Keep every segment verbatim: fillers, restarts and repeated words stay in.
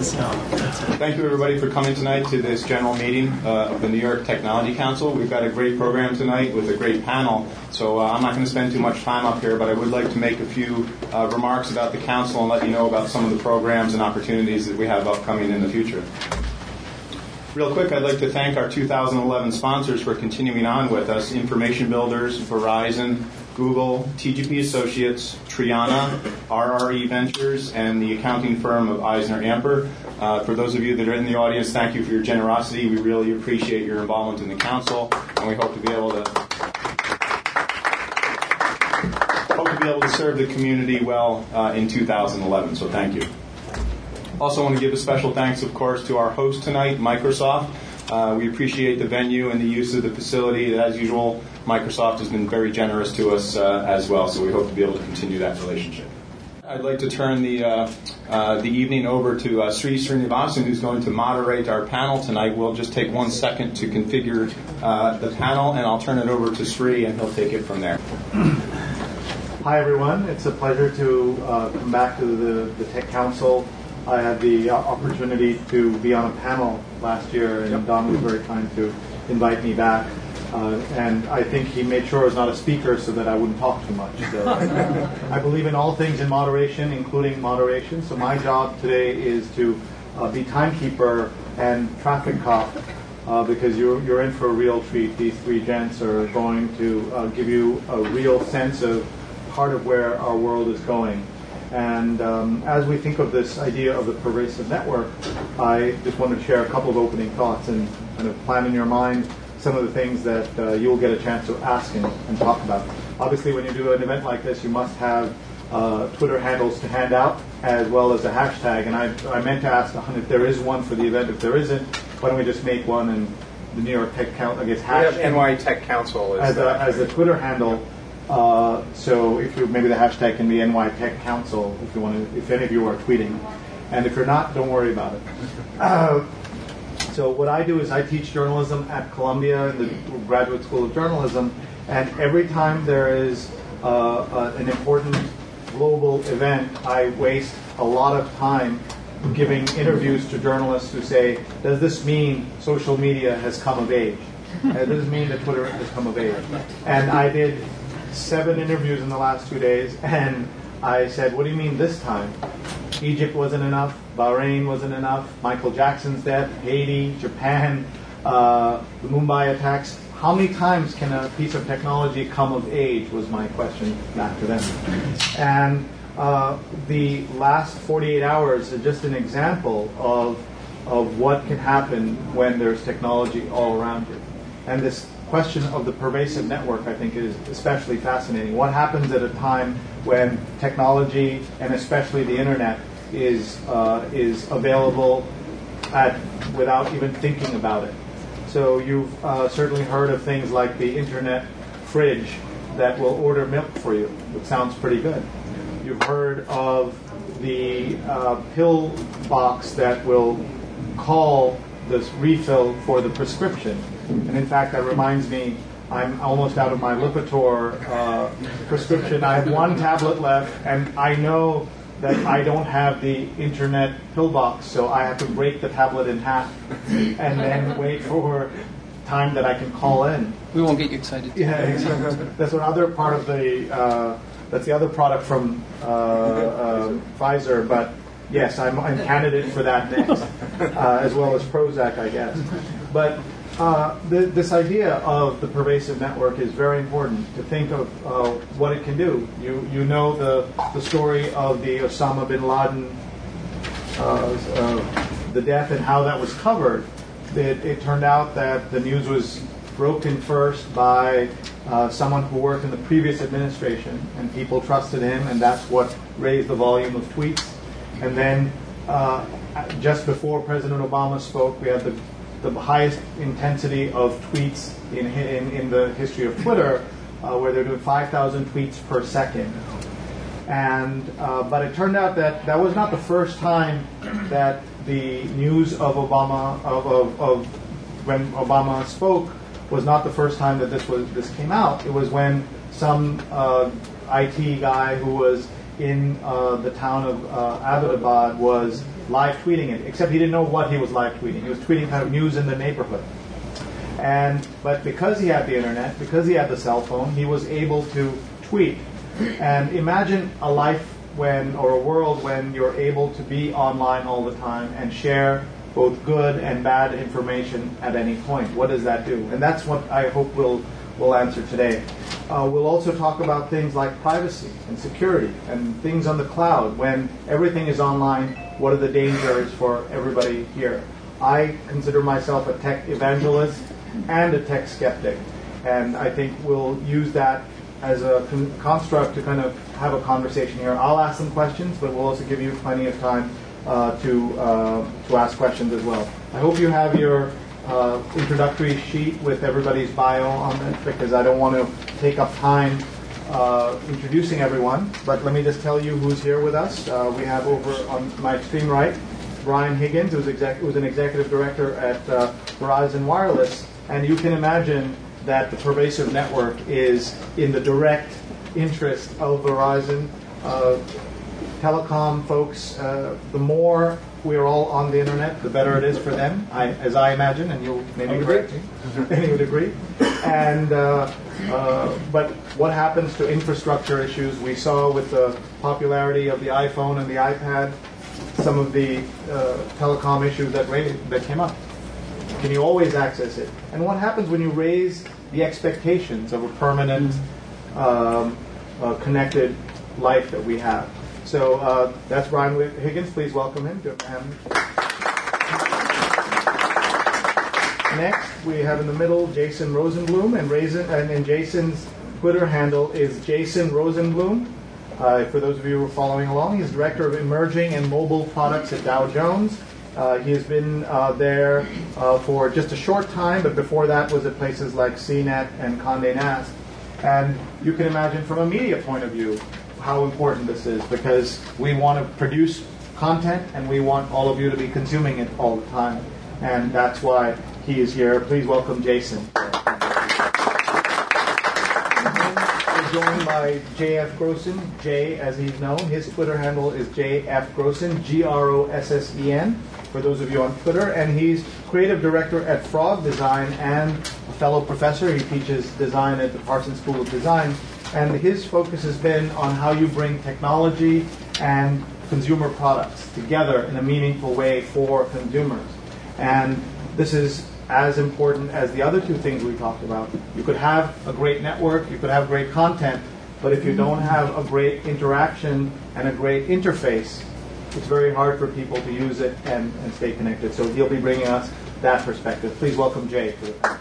Thank you, everybody, for coming tonight to this general meeting uh, of the New York Technology Council. We've got a great program tonight with a great panel, so uh, I'm not going to spend too much time up here, but I would like to make a few uh, remarks about the council and let you know about some of the programs and opportunities that we have upcoming in the future. Real quick, I'd like to thank our two thousand eleven sponsors for continuing on with us: Information Builders, Verizon, Google, T G P Associates, Triana, R R E Ventures, and the accounting firm of Eisner Amper. Uh, for those of you that are in the audience, thank you for your generosity. We really appreciate your involvement in the council, and we hope to be able to hope to be able to serve the community well uh, in two thousand eleven. So thank you. Also want to give a special thanks, of course, to our host tonight, Microsoft. Uh, we appreciate the venue and the use of the facility. As usual, Microsoft has been very generous to us uh, as well, so we hope to be able to continue that relationship. I'd like to turn the uh, uh, the evening over to uh, Sri Srinivasan, who's going to moderate our panel tonight. We'll just take one second to configure uh, the panel, and I'll turn it over to Sri, and he'll take it from there. Hi, everyone. It's a pleasure to uh, come back to the, the Tech Council. I had the opportunity to be on a panel last year, and yep. Don was very kind to invite me back. Uh, and I think he made sure I was not a speaker so that I wouldn't talk too much. So I believe in all things in moderation, including moderation. So my job today is to uh, be timekeeper and traffic cop, uh, because you're, you're in for a real treat. These three gents are going to uh, give you a real sense of part of where our world is going. And um, as we think of this idea of the pervasive network, I just want to share a couple of opening thoughts and kind of plan in your mind some of the things that uh, you'll get a chance to ask and, and talk about. Obviously, when you do an event like this, you must have uh, Twitter handles to hand out, as well as a hashtag. And I, I meant to ask Ahan if there is one for the event. If there isn't, why don't we just make one, and the New York Tech Council, I guess, hashtag N Y Tech Council as a, as a Twitter handle. Uh, so if you maybe the hashtag can be N Y Tech Council if you want to, if any of you are tweeting, and if you're not, don't worry about it. Uh, so what I do is I teach journalism at Columbia in the Graduate School of Journalism, and every time there is uh, uh, an important global event, I waste a lot of time giving interviews to journalists who say, "Does this mean social media has come of age? Uh, does this mean that Twitter has come of age?" And I did seven interviews in the last two days, and I said, "What do you mean this time? Egypt wasn't enough, Bahrain wasn't enough, Michael Jackson's death, Haiti, Japan, uh, the Mumbai attacks. How many times can a piece of technology come of age?" was my question back to them. And uh, the last forty-eight hours are just an example of, of what can happen when there's technology all around you. And this question of the pervasive network, I think, is especially fascinating. What happens at a time when technology, and especially the internet, is uh, is available at, without even thinking about it? So you've uh, certainly heard of things like the internet fridge that will order milk for you, which sounds pretty good. You've heard of the uh, pill box that will call this refill for the prescription. And in fact, that reminds me, I'm almost out of my Lipitor uh, prescription. I have one tablet left, and I know that I don't have the internet pill box, so I have to break the tablet in half and then wait for time that I can call in. We won't get you excited. Yeah, exactly. That's another part of the, uh, that's the other product from uh, uh, Pfizer, but yes, I'm, I'm candidate for that next, uh, as well as Prozac, I guess. But uh, the, this idea of the pervasive network is very important to think of uh, what it can do. You you know the the story of the Osama bin Laden, uh, uh, the death and how that was covered. It, it turned out that the news was broken first by uh, someone who worked in the previous administration, and people trusted him, and that's what raised the volume of tweets. And then uh, just before President Obama spoke, we had the, the highest intensity of tweets in, in, in the history of Twitter, uh, where they're doing five thousand tweets per second. And uh, but it turned out that that was not the first time that the news of Obama, of, of, of when Obama spoke, was not the first time that this was this came out. It was when some uh, I T guy who was in uh, the town of uh, Abbottabad was live tweeting it, except he didn't know what he was live tweeting. He was tweeting kind of news in the neighborhood. And but because he had the internet, because he had the cell phone, he was able to tweet. And imagine a life when, or a world when you're able to be online all the time and share both good and bad information at any point. What does that do? And that's what I hope we'll, we'll answer today. Uh, we'll also talk about things like privacy and security and things on the cloud. When everything is online, what are the dangers for everybody here? I consider myself a tech evangelist and a tech skeptic, and I think we'll use that as a con- construct to kind of have a conversation here. I'll ask some questions, but we'll also give you plenty of time uh, to uh, to ask questions as well. I hope you have your uh, introductory sheet with everybody's bio on it, because I don't want to take up time uh, introducing everyone. But let me just tell you who's here with us. Uh, we have over on my extreme right, Brian Higgins, who's, exec- who's an executive director at uh, Verizon Wireless. And you can imagine that the pervasive network is in the direct interest of Verizon. Uh, telecom folks, uh, the more we're all on the internet, the better it is for them, I, as I imagine, and you'll maybe correct me. Many would agree. And uh, uh, but what happens to infrastructure issues? We saw with the popularity of the iPhone and the iPad, some of the uh, telecom issues that that came up. Can you always access it? And what happens when you raise the expectations of a permanent, um, uh, connected life that we have? So uh, that's Brian Higgins. Please welcome him. Next, we have in the middle Jason Rosenblum, and, Raisin, and, and Jason's Twitter handle is Jason Rosenblum. Uh, for those of you who are following along, he's Director of Emerging and Mobile Products at Dow Jones. Uh, he has been uh, there uh, for just a short time, but before that was at places like C net and Condé Nast. And you can imagine from a media point of view how important this is, because we want to produce content and we want all of you to be consuming it all the time. And that's why he is here. Please welcome Jason. We're joined by J F Grossen, Jay as he's known. His Twitter handle is J F Grossen, G R O S S E N, for those of you on Twitter. And he's creative director at Frog Design and a fellow professor. He teaches design at the Parsons School of Design. And his focus has been on how you bring technology and consumer products together in a meaningful way for consumers. And this is as important as the other two things we talked about. You could have a great network, you could have great content, but if you don't have a great interaction and a great interface, it's very hard for people to use it and, and stay connected. So he'll be bringing us that perspective. Please welcome Jay to the panel.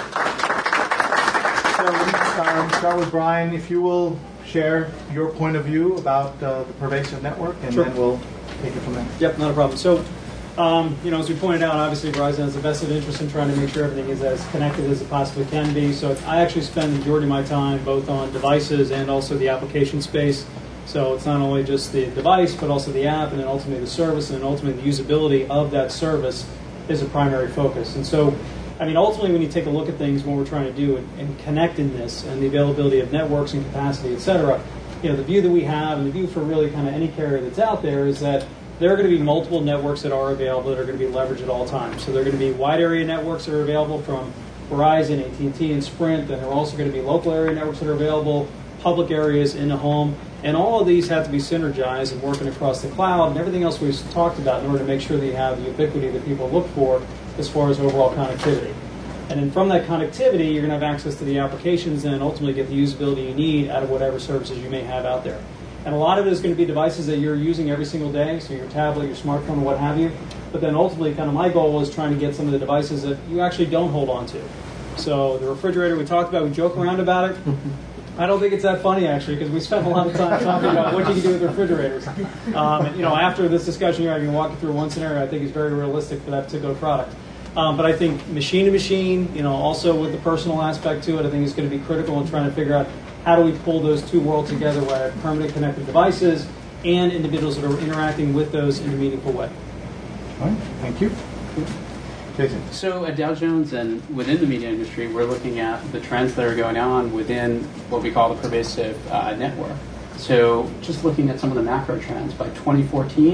So um, start with Brian. If you will share your point of view about uh, the pervasive network, and sure. Then we'll take it from there. Yep, not a problem. So, um, you know, as we pointed out, obviously Verizon has a vested interest in trying to make sure everything is as connected as it possibly can be. So I actually spend the majority of my time both on devices and also the application space. So it's not only just the device, but also the app, and then ultimately the service, and then ultimately the usability of that service is a primary focus. And so, I mean, ultimately when you take a look at things, what we're trying to do and, and connect in this, and the availability of networks and capacity, et cetera, you know, the view that we have, and the view for really kind of any carrier that's out there, is that there are going to be multiple networks that are available that are going to be leveraged at all times. So there are going to be wide area networks that are available from Verizon, A T and T, and Sprint, and there are also going to be local area networks that are available, public areas in the home, and all of these have to be synergized and working across the cloud and everything else we've talked about in order to make sure that you have the ubiquity that people look for as far as overall connectivity. And then from that connectivity, you're going to have access to the applications and ultimately get the usability you need out of whatever services you may have out there. And a lot of it is going to be devices that you're using every single day, so your tablet, your smartphone, what have you. But then ultimately, kind of my goal is trying to get some of the devices that you actually don't hold on to. So the refrigerator we talked about, we joke around about it. I don't think it's that funny, actually, because we spent a lot of time talking about what you can do with refrigerators. Um, and, you know, after this discussion here, I can walk you through one scenario I think is very realistic for that particular product. Um, but I think machine to machine, you know, also with the personal aspect to it, I think is going to be critical in trying to figure out how do we pull those two worlds together where I have permanent connected devices and individuals that are interacting with those in a meaningful way. All right, thank you. Jason. So at Dow Jones and within the media industry, we're looking at the trends that are going on within what we call the pervasive uh, network. So just looking at some of the macro trends, by twenty fourteen,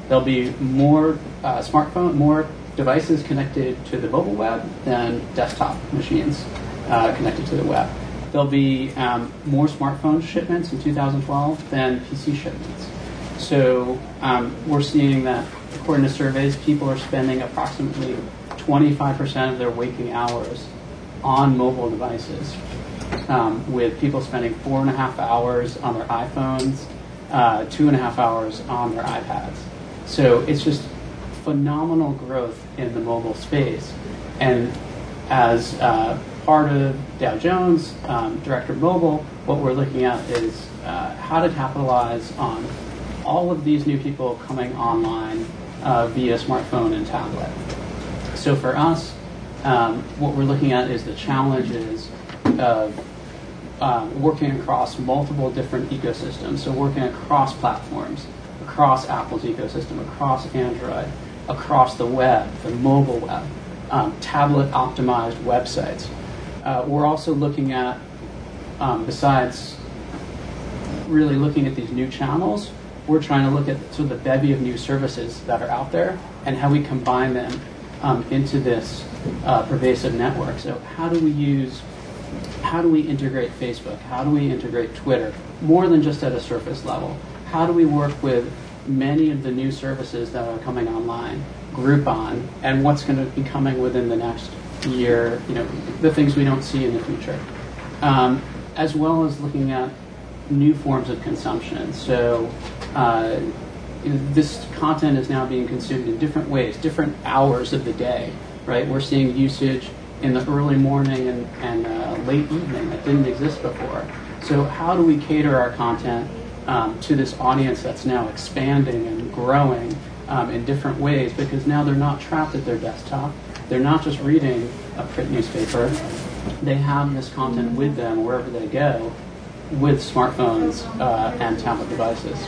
There'll be more uh, smartphone, more devices connected to the mobile web than desktop machines uh, connected to the web. There'll be um, more smartphone shipments in two thousand twelve than P C shipments. So um, we're seeing that, according to surveys, people are spending approximately twenty-five percent of their waking hours on mobile devices, um, with people spending four and a half hours on their iPhones, uh, two and a half hours on their iPads. So it's just phenomenal growth in the mobile space. And as uh, part of Dow Jones, um, Director of Mobile, what we're looking at is uh, how to capitalize on all of these new people coming online uh, via smartphone and tablet. So for us, um, what we're looking at is the challenges of um, working across multiple different ecosystems. So working across platforms, across Apple's ecosystem, across Android, across the web, the mobile web, um, tablet-optimized websites. Uh, we're also looking at, um, besides really looking at these new channels, we're trying to look at sort of the bevy of new services that are out there and how we combine them um, into this uh, pervasive network. So how do we use, how do we integrate Facebook? How do we integrate Twitter? More than just at a surface level. How do we work with many of the new services that are coming online, Groupon, and what's going to be coming within the next year, you know, the things we don't see in the future, um, as well as looking at new forms of consumption. So uh, this content is now being consumed in different ways, different hours of the day, right? We're seeing usage in the early morning and, and uh, late evening that didn't exist before. So how do we cater our content um, to this audience that's now expanding and growing um, in different ways? Because now they're not trapped at their desktop. They're not just reading a print newspaper. They have this content with them wherever they go, with smartphones uh, and tablet devices.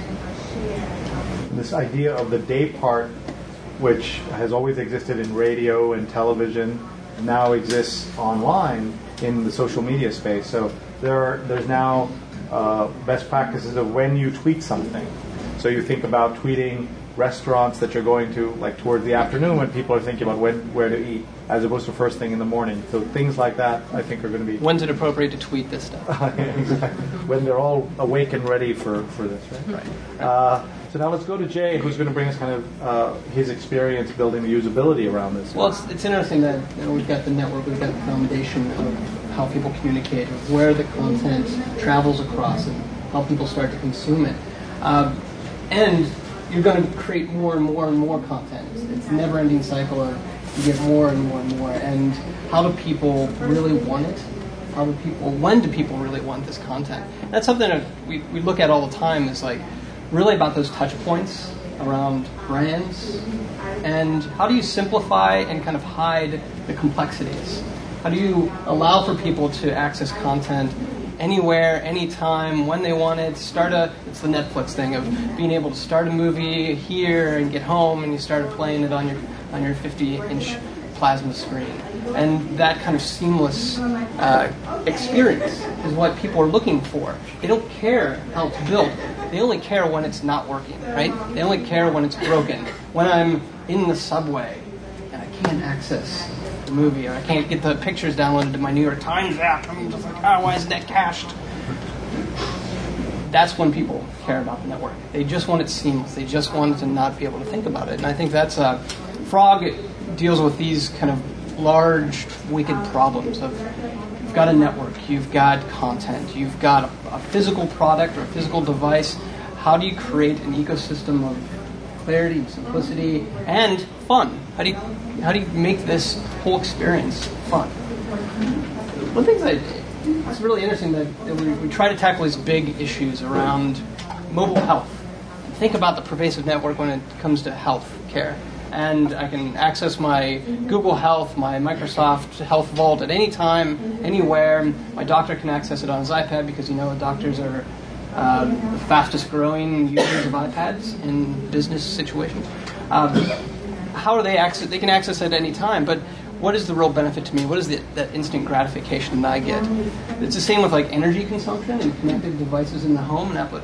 This idea of the day part, which has always existed in radio and television, now exists online in the social media space. So there are, there's now uh, best practices of when you tweet something. So you think about tweeting restaurants that you're going to, like towards the afternoon when people are thinking about when, where to eat, as opposed to first thing in the morning. So things like that, I think, are going to be... When's it appropriate to tweet this stuff? Exactly. When they're all awake and ready for, for this, right? Right. Uh, so now let's go to Jay, who's going to bring us kind of uh, his experience building the usability around this. Well, it's, it's interesting that you know, we've got the network, we've got the foundation of how people communicate, of where the content travels across, and how people start to consume it. Um, and you're going to create more and more and more content. It's, it's a never-ending cycle of you get more and more and more. And how do people really want it? How do people? When do people really want this content? That's something that we, we look at all the time. Is like really about those touch points around brands, and how do you simplify and kind of hide the complexities? How do you allow for people to access content anywhere, anytime, when they want it? Start a, it's the Netflix thing of being able to start a movie here and get home and you start playing it on your on your fifty-inch plasma screen. And that kind of seamless uh, experience is what people are looking for. They don't care how it's built. They only care when it's not working, right? They only care when it's broken. When I'm in the subway and I can't access the movie, or I can't get the pictures downloaded to my New York Times app, I'm just like, oh, why isn't that cached? That's when people care about the network. They just want it seamless. They just want to not be able to think about it. And I think that's uh, Frog deals with these kind of large, wicked problems of you've got a network, you've got content, you've got a, a physical product or a physical device. How do you create an ecosystem of clarity, simplicity, and fun? How do you how do you make this whole experience fun? One thing that it's really interesting that, that we, we try to tackle these big issues around mobile health. Think about the pervasive network when it comes to health care. And I can access my Google Health, my Microsoft Health Vault at any time, anywhere. My doctor can access it on his iPad because, you know, doctors are uh, the fastest growing users of iPads in business situations. Um, how are they access? They can access it at any time, but what is the real benefit to me? What is the, that instant gratification that I get? It's the same with like energy consumption and connected devices in the home and app-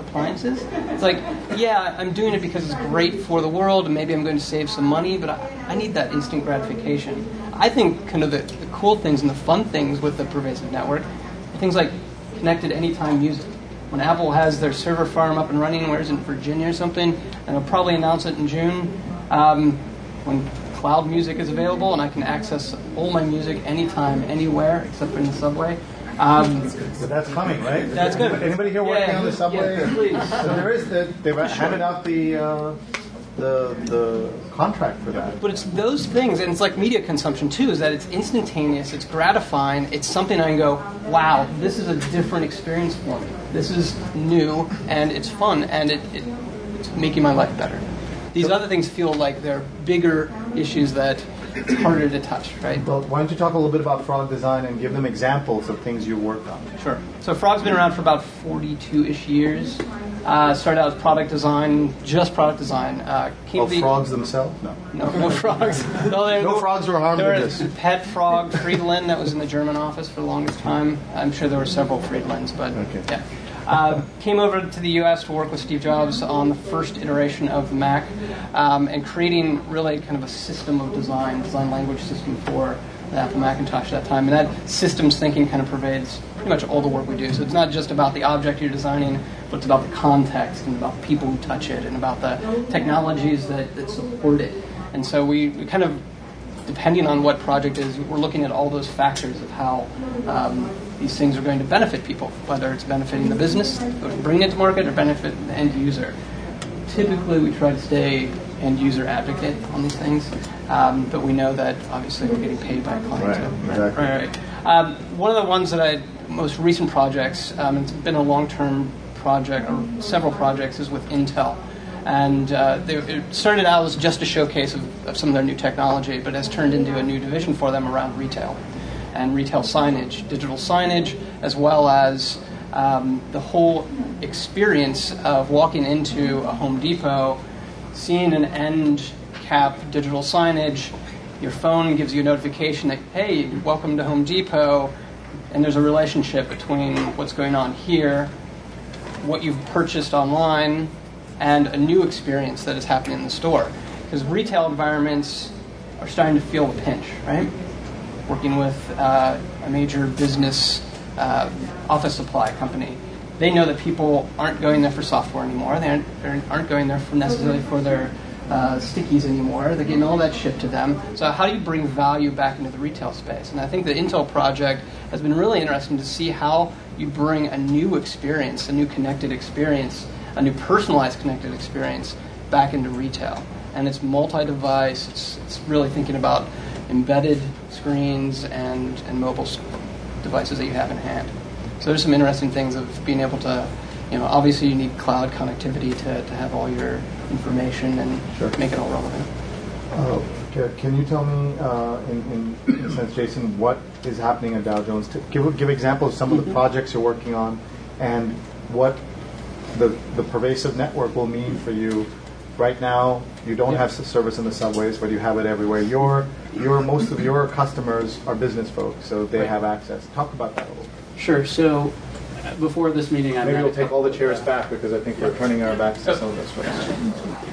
appliances. It's like, yeah, I'm doing it because it's great for the world, and maybe I'm going to save some money, but I, I need that instant gratification. I think kind of the, the cool things and the fun things with the pervasive network are things like connected anytime music. When Apple has their server farm up and running, where's in Virginia or something, and they'll probably announce it in June, um, when cloud music is available and I can access all my music anytime, anywhere, except for in the subway. Um, but that's coming, right? That's good. Anybody here working yeah, on the subway? Yeah, please. So there is the, they've handed out the, uh, the the contract for that. But it's those things, and it's like media consumption too, is that it's instantaneous, it's gratifying, it's something I can go, wow, this is a different experience for me. This is new, and it's fun, and it, it, it's making my life better. These other things feel like they're bigger issues that it's harder to touch, right? Well, why don't you talk a little bit about Frog Design and give them examples of things you worked on? Sure. So Frog's been around for about forty-two-ish years. Uh, started out as product design, just product design. Uh, came Of to the, frogs themselves? No. No, no frogs. No, there, No frogs were harmed There in was this. pet frog Friedland that was in the German office for the longest time. I'm sure there were several Friedlands, but Okay. yeah. Uh, came over to the U S to work with Steve Jobs on the first iteration of the Mac, um, and creating really kind of a system of design, design language system for the Apple Macintosh at that time. And that systems thinking kind of pervades pretty much all the work we do. So it's not just about the object you're designing, but it's about the context and about the people who touch it and about the technologies that, that support it. And so we, we kind of, depending on what project is, we're looking at all those factors of how um, these things are going to benefit people, whether it's benefiting the business, bringing it to market, or benefit the end user. Typically, we try to stay end user advocate on these things, um, but we know that obviously we're getting paid by a client Right, too. exactly. Right, right. Um, one of the ones that I, most recent projects, um, it's been a long-term project, or several projects, is with Intel. And uh, they, it started out as just a showcase of, of some of their new technology, but has turned into a new division for them around retail and retail signage, digital signage, as well as um, the whole experience of walking into a Home Depot, seeing an end cap digital signage. Your phone gives you a notification that, hey, welcome to Home Depot, and there's a relationship between what's going on here, what you've purchased online, and a new experience that is happening in the store. Because retail environments are starting to feel the pinch, right? Working with uh, a major business uh, office supply company, they know that people aren't going there for software anymore. They aren't, they aren't going there for necessarily for their uh, stickies anymore. They're getting all that shipped to them. So how do you bring value back into the retail space? And I think the Intel project has been really interesting to see how you bring a new experience, a new connected experience, a new personalized connected experience back into retail. And it's multi-device. It's, it's really thinking about embedded screens and, and mobile devices that you have in hand. So there's some interesting things of being able to, you know, obviously you need cloud connectivity to, to have all your information and Sure. make it all relevant. Uh, ca- can you tell me, uh, in, in, in a sense, Jason, what is happening at Dow Jones? To give give examples of some of the projects you're working on, and what the the pervasive network will mean for you. Right now, you don't Yeah. have s- service in the subways, but you have it everywhere. Your your most of your customers are business folks, so they Right. have access. Talk about that a little bit. Sure. So uh, before this meeting, I Maybe met we'll a take couple- all the chairs back because I think we're turning our backs to some of this folks.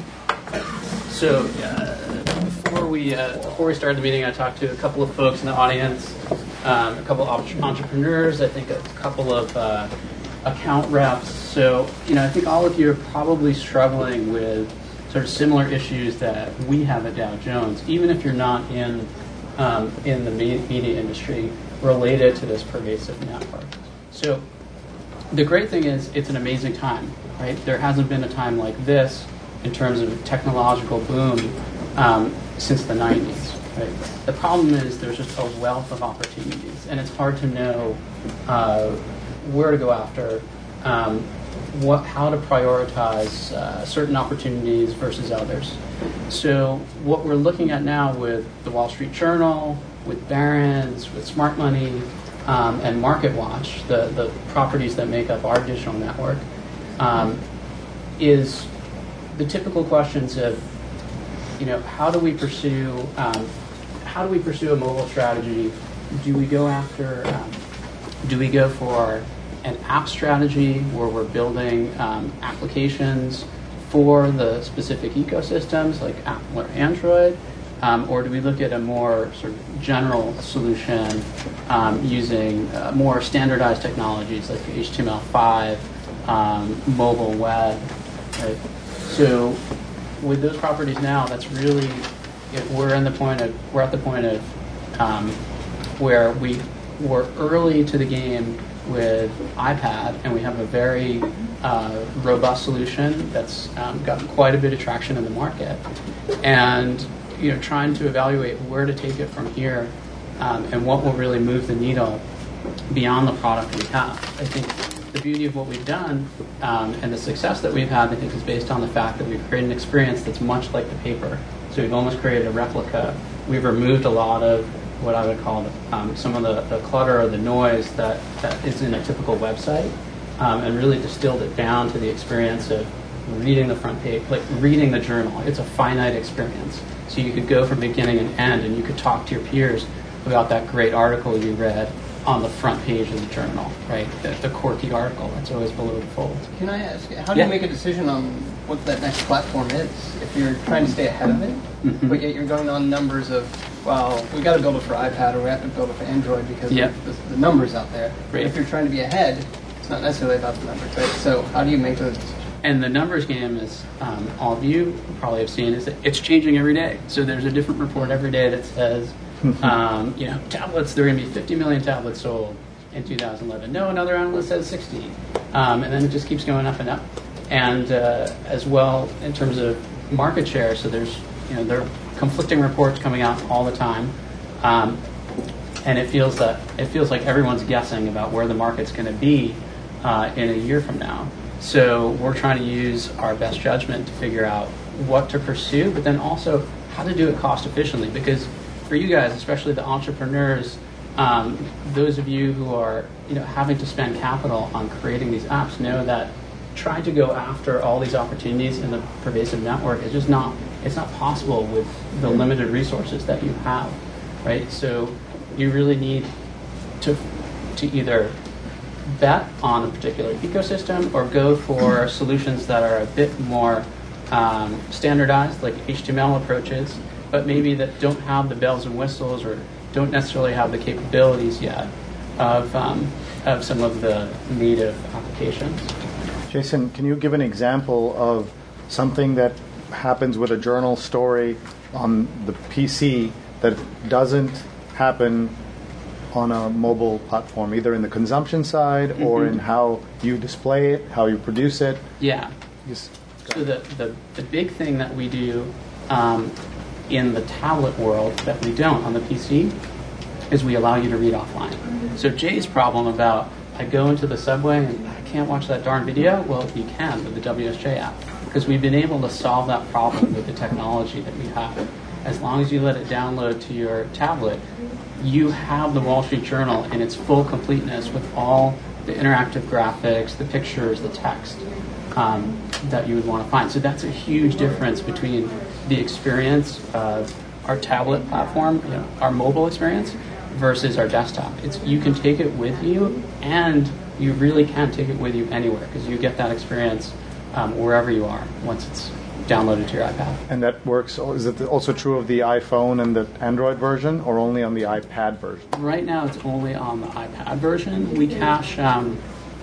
So uh, before we uh, before we started the meeting, I talked to a couple of folks in the audience, um, a couple of entre- entrepreneurs. I think a couple of uh, account reps. So you know, I think all of you are probably struggling with sort of similar issues that we have at Dow Jones, even if you're not in um, in the me- media industry related to this pervasive network. So the great thing is it's an amazing time, right? There hasn't been a time like this in terms of technological boom um, since the nineties. Right? The problem is there's just a wealth of opportunities, and it's hard to know uh, where to go after, um, what, how to prioritize uh, certain opportunities versus others. So what we're looking at now with the Wall Street Journal, with Barron's, with Smart Money, um, and MarketWatch, the, the properties that make up our digital network, um, is the typical questions of, you know, how do we pursue, um, how do we pursue a mobile strategy? Do we go after, um, do we go for an app strategy where we're building um, applications for the specific ecosystems like Apple or Android? Um, or do we look at a more sort of general solution um, using uh, more standardized technologies like H T M L five, um, mobile web? Right? So with those properties now, that's really it, we're in the point of we're at the point of um, where we were early to the game with iPad, and we have a very uh, robust solution that's um, gotten quite a bit of traction in the market, and you know, trying to evaluate where to take it from here um, and what will really move the needle beyond the product we have. I think the beauty of what we've done um, and the success that we've had, I think, is based on the fact that we've created an experience that's much like the paper. So we've almost created a replica. We've removed a lot of what I would call um, some of the, the clutter or the noise that, that is in a typical website um, and really distilled it down to the experience of reading the front page, like reading the journal. It's a finite experience. So you could go from beginning and end, and you could talk to your peers about that great article you read on the front page of the journal, right? The, the quirky article that's always below the fold. Can I ask, how do yeah. you make a decision on what that next platform is? If you're trying to stay ahead of it, mm-hmm. but yet you're going on numbers of, well, we got to build it for iPad or we have to build it for Android because yeah. of the, the numbers out there. Right. If you're trying to be ahead, it's not necessarily about the numbers, right? So how do you make those decisions? And the numbers game, as um, all of you probably have seen, is that it's changing every day. So there's a different report every day that says, um, you know, tablets, there are going to be fifty million tablets sold in two thousand eleven. No, another analyst says sixty. Um, and then it just keeps going up and up. And uh, as well, in terms of market share, so there's, you know, there are conflicting reports coming out all the time. Um, and it feels that it feels like everyone's guessing about where the market's going to be uh, in a year from now. So we're trying to use our best judgment to figure out what to pursue, but then also how to do it cost efficiently. Because for you guys, especially the entrepreneurs, um, those of you who are you know having to spend capital on creating these apps, know that trying to go after all these opportunities in the pervasive network is just not it's not possible with the limited resources that you have, right? So you really need to to either bet on a particular ecosystem or go for solutions that are a bit more um, standardized, like H T M L approaches, but maybe that don't have the bells and whistles or don't necessarily have the capabilities yet of um, of some of the native applications. Jason, can you give an example of something that happens with a journal story on the P C that doesn't happen on a mobile platform, either in the consumption side mm-hmm. or in how you display it, how you produce it? Yeah. Just, so the, the, the big thing that we do um, in the tablet world that we don't on the P C is we allow you to read offline. So Jay's problem about I go into the subway and I can't watch that darn video, well, you can with the W S J app because we've been able to solve that problem with the technology that we have. As long as you let it download to your tablet, you have the Wall Street Journal in its full completeness with all the interactive graphics, the pictures, the text um, that you would want to find. So that's a huge difference between the experience of our tablet platform, you know, our mobile experience, versus our desktop. It's you can take it with you, and you really can take it with you anywhere because you get that experience um, wherever you are once it's downloaded to your iPad. And that works, is it also true of the iPhone and the Android version, or only on the iPad version? Right now it's only on the iPad version. We cache um,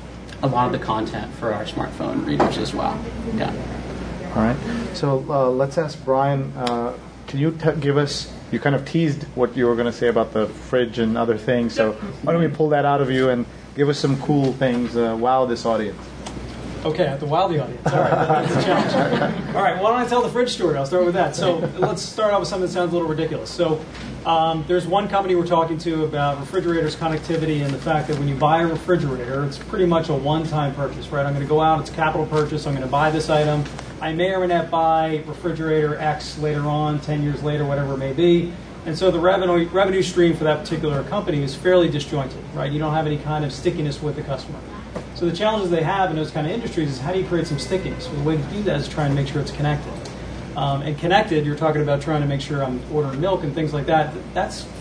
a lot of the content for our smartphone readers as well. Yeah. All right. So uh, let's ask Brian, uh, can you t- give us, you kind of teased what you were going to say about the fridge and other things, so why don't we pull that out of you and give us some cool things, uh, wow this audience. Okay, I have to wow the audience. All right, that's a challenge. All right, why don't I tell the fridge story? I'll start with that. So let's start out with something that sounds a little ridiculous. So um, there's one company we're talking to about refrigerators connectivity and the fact that when you buy a refrigerator, it's pretty much a one-time purchase, right? I'm going to go out, it's a capital purchase, I'm going to buy this item. I may or may not buy refrigerator X later on, ten years later, whatever it may be. And so the revenue revenue stream for that particular company is fairly disjointed, right? You don't have any kind of stickiness with the customer. So the challenges they have in those kind of industries is how do you create some stickiness? Well, the way to do that is try and make sure it's connected. Um, and connected, you're talking about trying to make sure I'm ordering milk and things like that. That's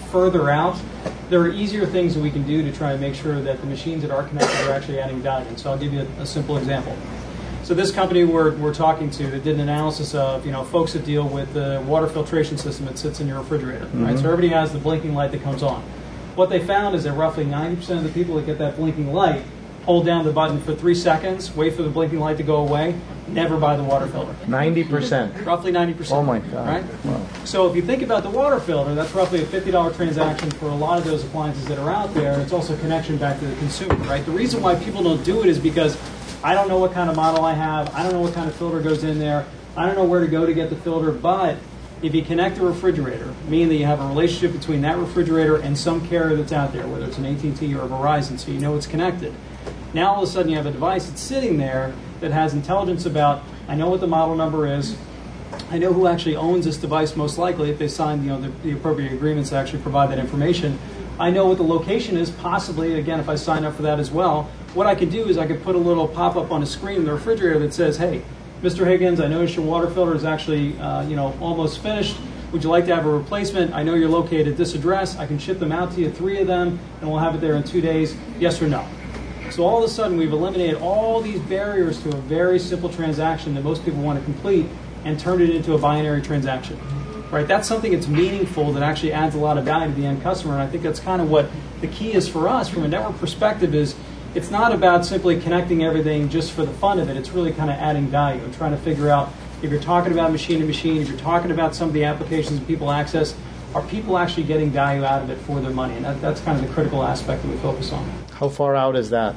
further out, there are easier things that we can do to try and make sure that the machines that are connected are actually adding value. And so I'll give you a, a simple example. So this company we're, we're talking to that did an analysis of, you know, folks that deal with the water filtration system that sits in your refrigerator, mm-hmm. right? So everybody has the blinking light that comes on. What they found is that roughly ninety percent of the people that get that blinking light hold down the button for three seconds, wait for the blinking light to go away, never buy the water filter. ninety percent. Roughly ninety percent. Oh my God. Right? Wow. So if you think about the water filter, that's roughly a fifty dollars transaction for a lot of those appliances that are out there. It's also a connection back to the consumer, right? The reason why people don't do it is because I don't know what kind of model I have. I don't know what kind of filter goes in there. I don't know where to go to get the filter. But if you connect the refrigerator, meaning that you have a relationship between that refrigerator and some carrier that's out there, whether it's an A T and T or a Verizon, so you know it's connected. Now all of a sudden you have a device that's sitting there that has intelligence about, I know what the model number is. I know who actually owns this device most likely if they signed, you know, the, the appropriate agreements to actually provide that information. I know what the location is, possibly, again, if I sign up for that as well. What I can do is I can put a little pop-up on a screen in the refrigerator that says, hey, Mister Higgins, I noticed your water filter is actually, uh, you know, almost finished. Would you like to have a replacement? I know you're located at this address. I can ship them out to you, three of them, and we'll have it there in two days. Yes or no? So all of a sudden, we've eliminated all these barriers to a very simple transaction that most people want to complete and turned it into a binary transaction. Right? That's something that's meaningful that actually adds a lot of value to the end customer, and I think that's kind of what the key is for us from a network perspective is it's not about simply connecting everything just for the fun of it. It's really kind of adding value and trying to figure out if you're talking about machine to machine, if you're talking about some of the applications that people access, are people actually getting value out of it for their money? And that, that's kind of the critical aspect that we focus on. How far out is that?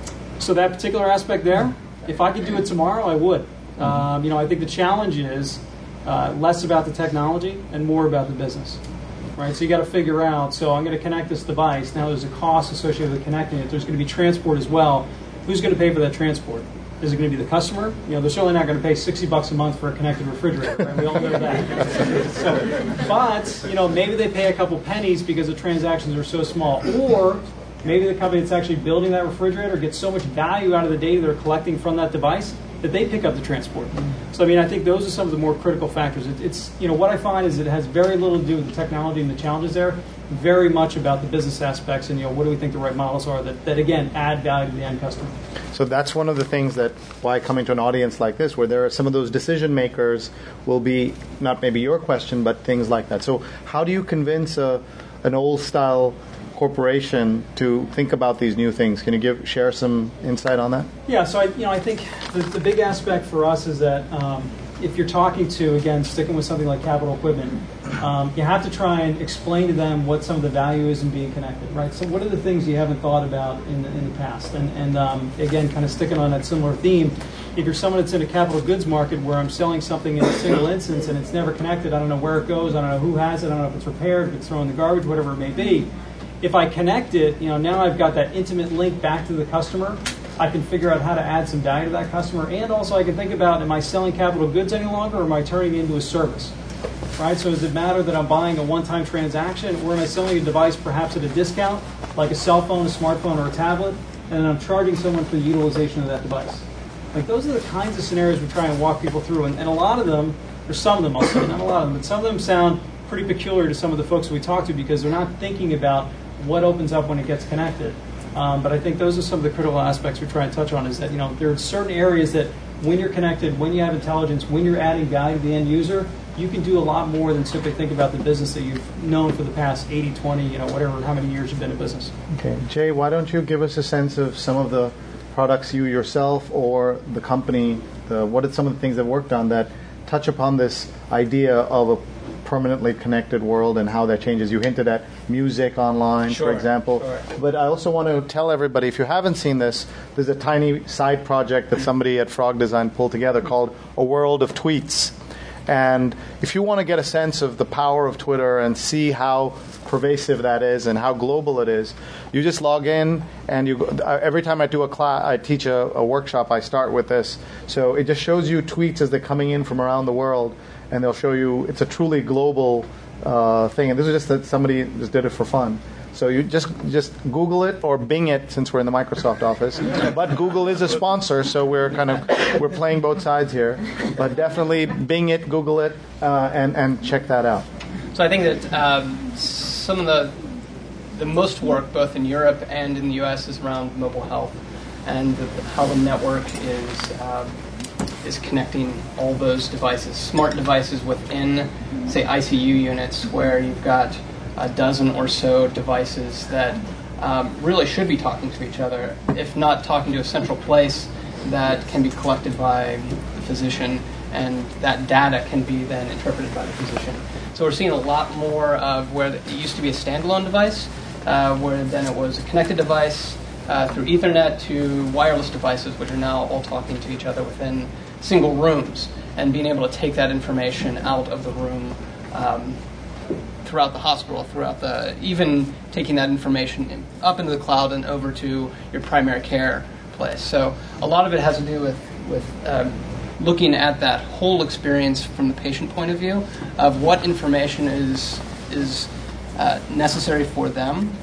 So that particular aspect there, if I could do it tomorrow, I would. Mm-hmm. Um, you know, I think the challenge is uh, less about the technology and more about the business. Right, so you got to figure out, so I'm going to connect this device. Now there's a cost associated with connecting it. There's going to be transport as well. Who's going to pay for that transport? Is it going to be the customer? You know, they're certainly not going to pay sixty bucks a month for a connected refrigerator. Right? We all know that. So, but, you know, maybe they pay a couple pennies because the transactions are so small. Or maybe the company that's actually building that refrigerator gets so much value out of the data they're collecting from that device that they pick up the transport. So, I mean, I think those are some of the more critical factors. It, it's, you know, what I find is it has very little to do with the technology and the challenges there, very much about the business aspects and, you know, what do we think the right models are that, that again, add value to the end customer. So that's one of the things that why coming to an audience like this, where there are some of those decision makers will be, not maybe your question, but things like that. So how do you convince a, an old-style corporation to think about these new things? Can you give share some insight on that? Yeah, so I, you know, I think the, the big aspect for us is that um, if you're talking to, again, sticking with something like capital equipment, um, you have to try and explain to them what some of the value is in being connected, right? So what are the things you haven't thought about in the, in the past? And, and um, again, kind of sticking on that similar theme, if you're someone that's in a capital goods market where I'm selling something in a single instance and it's never connected, I don't know where it goes, I don't know who has it, I don't know if it's repaired, if it's thrown in the garbage, whatever it may be. If I connect it, you know, now I've got that intimate link back to the customer. I can figure out how to add some value to that customer, and also I can think about, am I selling capital goods any longer, or am I turning it into a service? Right? So does it matter that I'm buying a one-time transaction, or am I selling a device perhaps at a discount, like a cell phone, a smartphone, or a tablet, and then I'm charging someone for the utilization of that device? Like those are the kinds of scenarios we try and walk people through, and, and a lot of them, or some of them, I'll say, not a lot of them, but some of them sound pretty peculiar to some of the folks that we talk to because they're not thinking about what opens up when it gets connected. Um, but I think those are some of the critical aspects we try and touch on is that, you know, there are certain areas that when you're connected, when you have intelligence, when you're adding value to the end user, you can do a lot more than simply think about the business that you've known for the past eighty, twenty, you know, whatever, how many years you've been in business. Okay. Jay, why don't you give us a sense of some of the products you yourself or the company, the, what are some of the things that worked on that touch upon this idea of a permanently connected world and how that changes. You hinted at music online, sure, for example. Sure. But I also want to tell everybody, if you haven't seen this, there's a tiny side project that somebody at Frog Design pulled together called A World of Tweets. And if you want to get a sense of the power of Twitter and see how pervasive that is and how global it is, you just log in and you. Every time I do a class, I teach a, a workshop, I start with this. So it just shows you tweets as they're coming in from around the world, and they'll show you it's a truly global uh, thing. And this is just that somebody just did it for fun. So you just just Google it or Bing it, since we're in the Microsoft office. But Google is a sponsor, so we're kind of we're playing both sides here. But definitely Bing it, Google it, uh, and and check that out. So I think that um, some of the the most work, both in Europe and in the U S, is around mobile health and the, how the network is um, is connecting all those devices, smart devices within, say, I C U units, where you've got a dozen or so devices that um, really should be talking to each other, if not talking to a central place that can be collected by the physician, and that data can be then interpreted by the physician. So we're seeing a lot more of where it used to be a standalone device, uh, where then it was a connected device uh, through Ethernet to wireless devices, which are now all talking to each other within single rooms, and being able to take that information out of the room um, throughout the hospital, throughout the, even taking that information in, up into the cloud and over to your primary care place. So a lot of it has to do with, with um, looking at that whole experience from the patient point of view of what information is is uh, necessary for them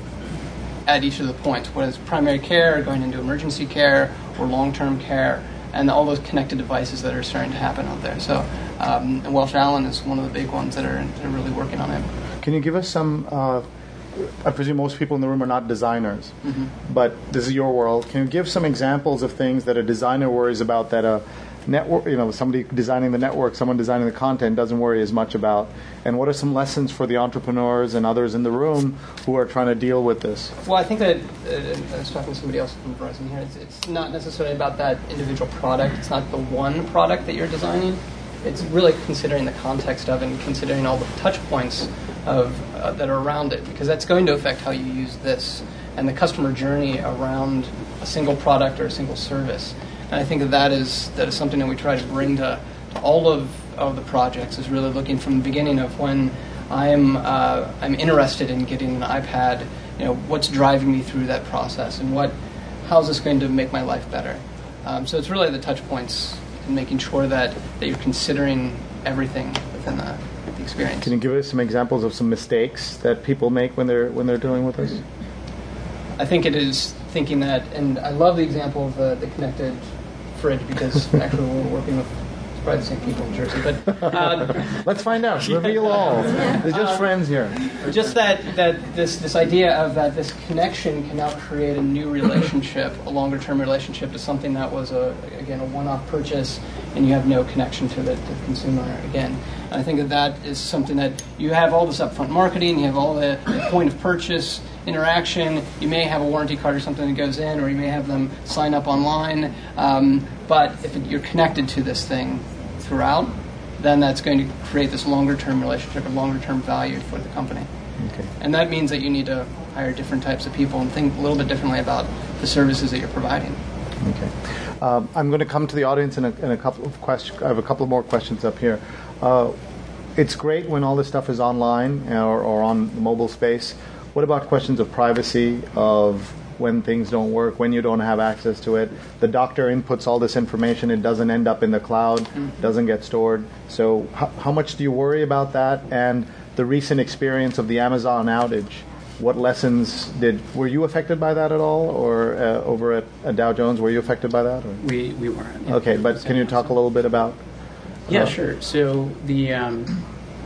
at each of the points, whether it's primary care, going into emergency care, or long-term care, and all those connected devices that are starting to happen out there. So um, and Welsh Allyn is one of the big ones that are, that are really working on it. Can you give us some, uh, I presume most people in the room are not designers, mm-hmm. but this is your world. Can you give some examples of things that a designer worries about that a network, you know, somebody designing the network, someone designing the content doesn't worry as much about? And what are some lessons for the entrepreneurs and others in the room who are trying to deal with this? Well, I think that, uh, I was talking to somebody else from Verizon here, it's, it's not necessarily about that individual product. It's not the one product that you're designing. It's really considering the context of it and considering all the touch points of uh, that are around it, because that's going to affect how you use this and the customer journey around a single product or a single service. And I think that that is, that is something that we try to bring to, to all of, of the projects, is really looking from the beginning of when I'm uh, I'm interested in getting an iPad, you know, what's driving me through that process, and what how's this going to make my life better. Um, so it's really the touch points and making sure that, that you're considering everything within the, the experience. Can you give us some examples of some mistakes that people make when they're when they're doing with this? I think it is thinking that, and I love the example of the, the connected fridge, because actually we're working with probably the same people in Jersey, but uh, let's find out. Reveal all. They're just uh, friends here. Just that that this this idea of that this connection can now create a new relationship, a longer term relationship, to something that was a again a one-off purchase, and you have no connection to the, to the consumer again. And I think that that is something that you have all this upfront marketing, you have all the, the point of purchase interaction. You may have a warranty card or something that goes in, or you may have them sign up online. Um, but if it, you're connected to this thing throughout, then that's going to create this longer-term relationship and longer-term value for the company. Okay. And that means that you need to hire different types of people and think a little bit differently about the services that you're providing. Okay. Um, I'm going to come to the audience in a, in a couple of questions. I have a couple more questions up here. Uh, it's great when all this stuff is online or, or on the mobile space. What about questions of privacy, of when things don't work, when you don't have access to it? The doctor inputs all this information. It doesn't end up in the cloud, mm-hmm. doesn't get stored. So how, how much do you worry about that? And the recent experience of the Amazon outage, what lessons did, were you affected by that at all? Or uh, over at, at Dow Jones, were you affected by that? Or? We, we weren't. Okay, but can you talk a little bit about? Uh, yeah, sure. So the um,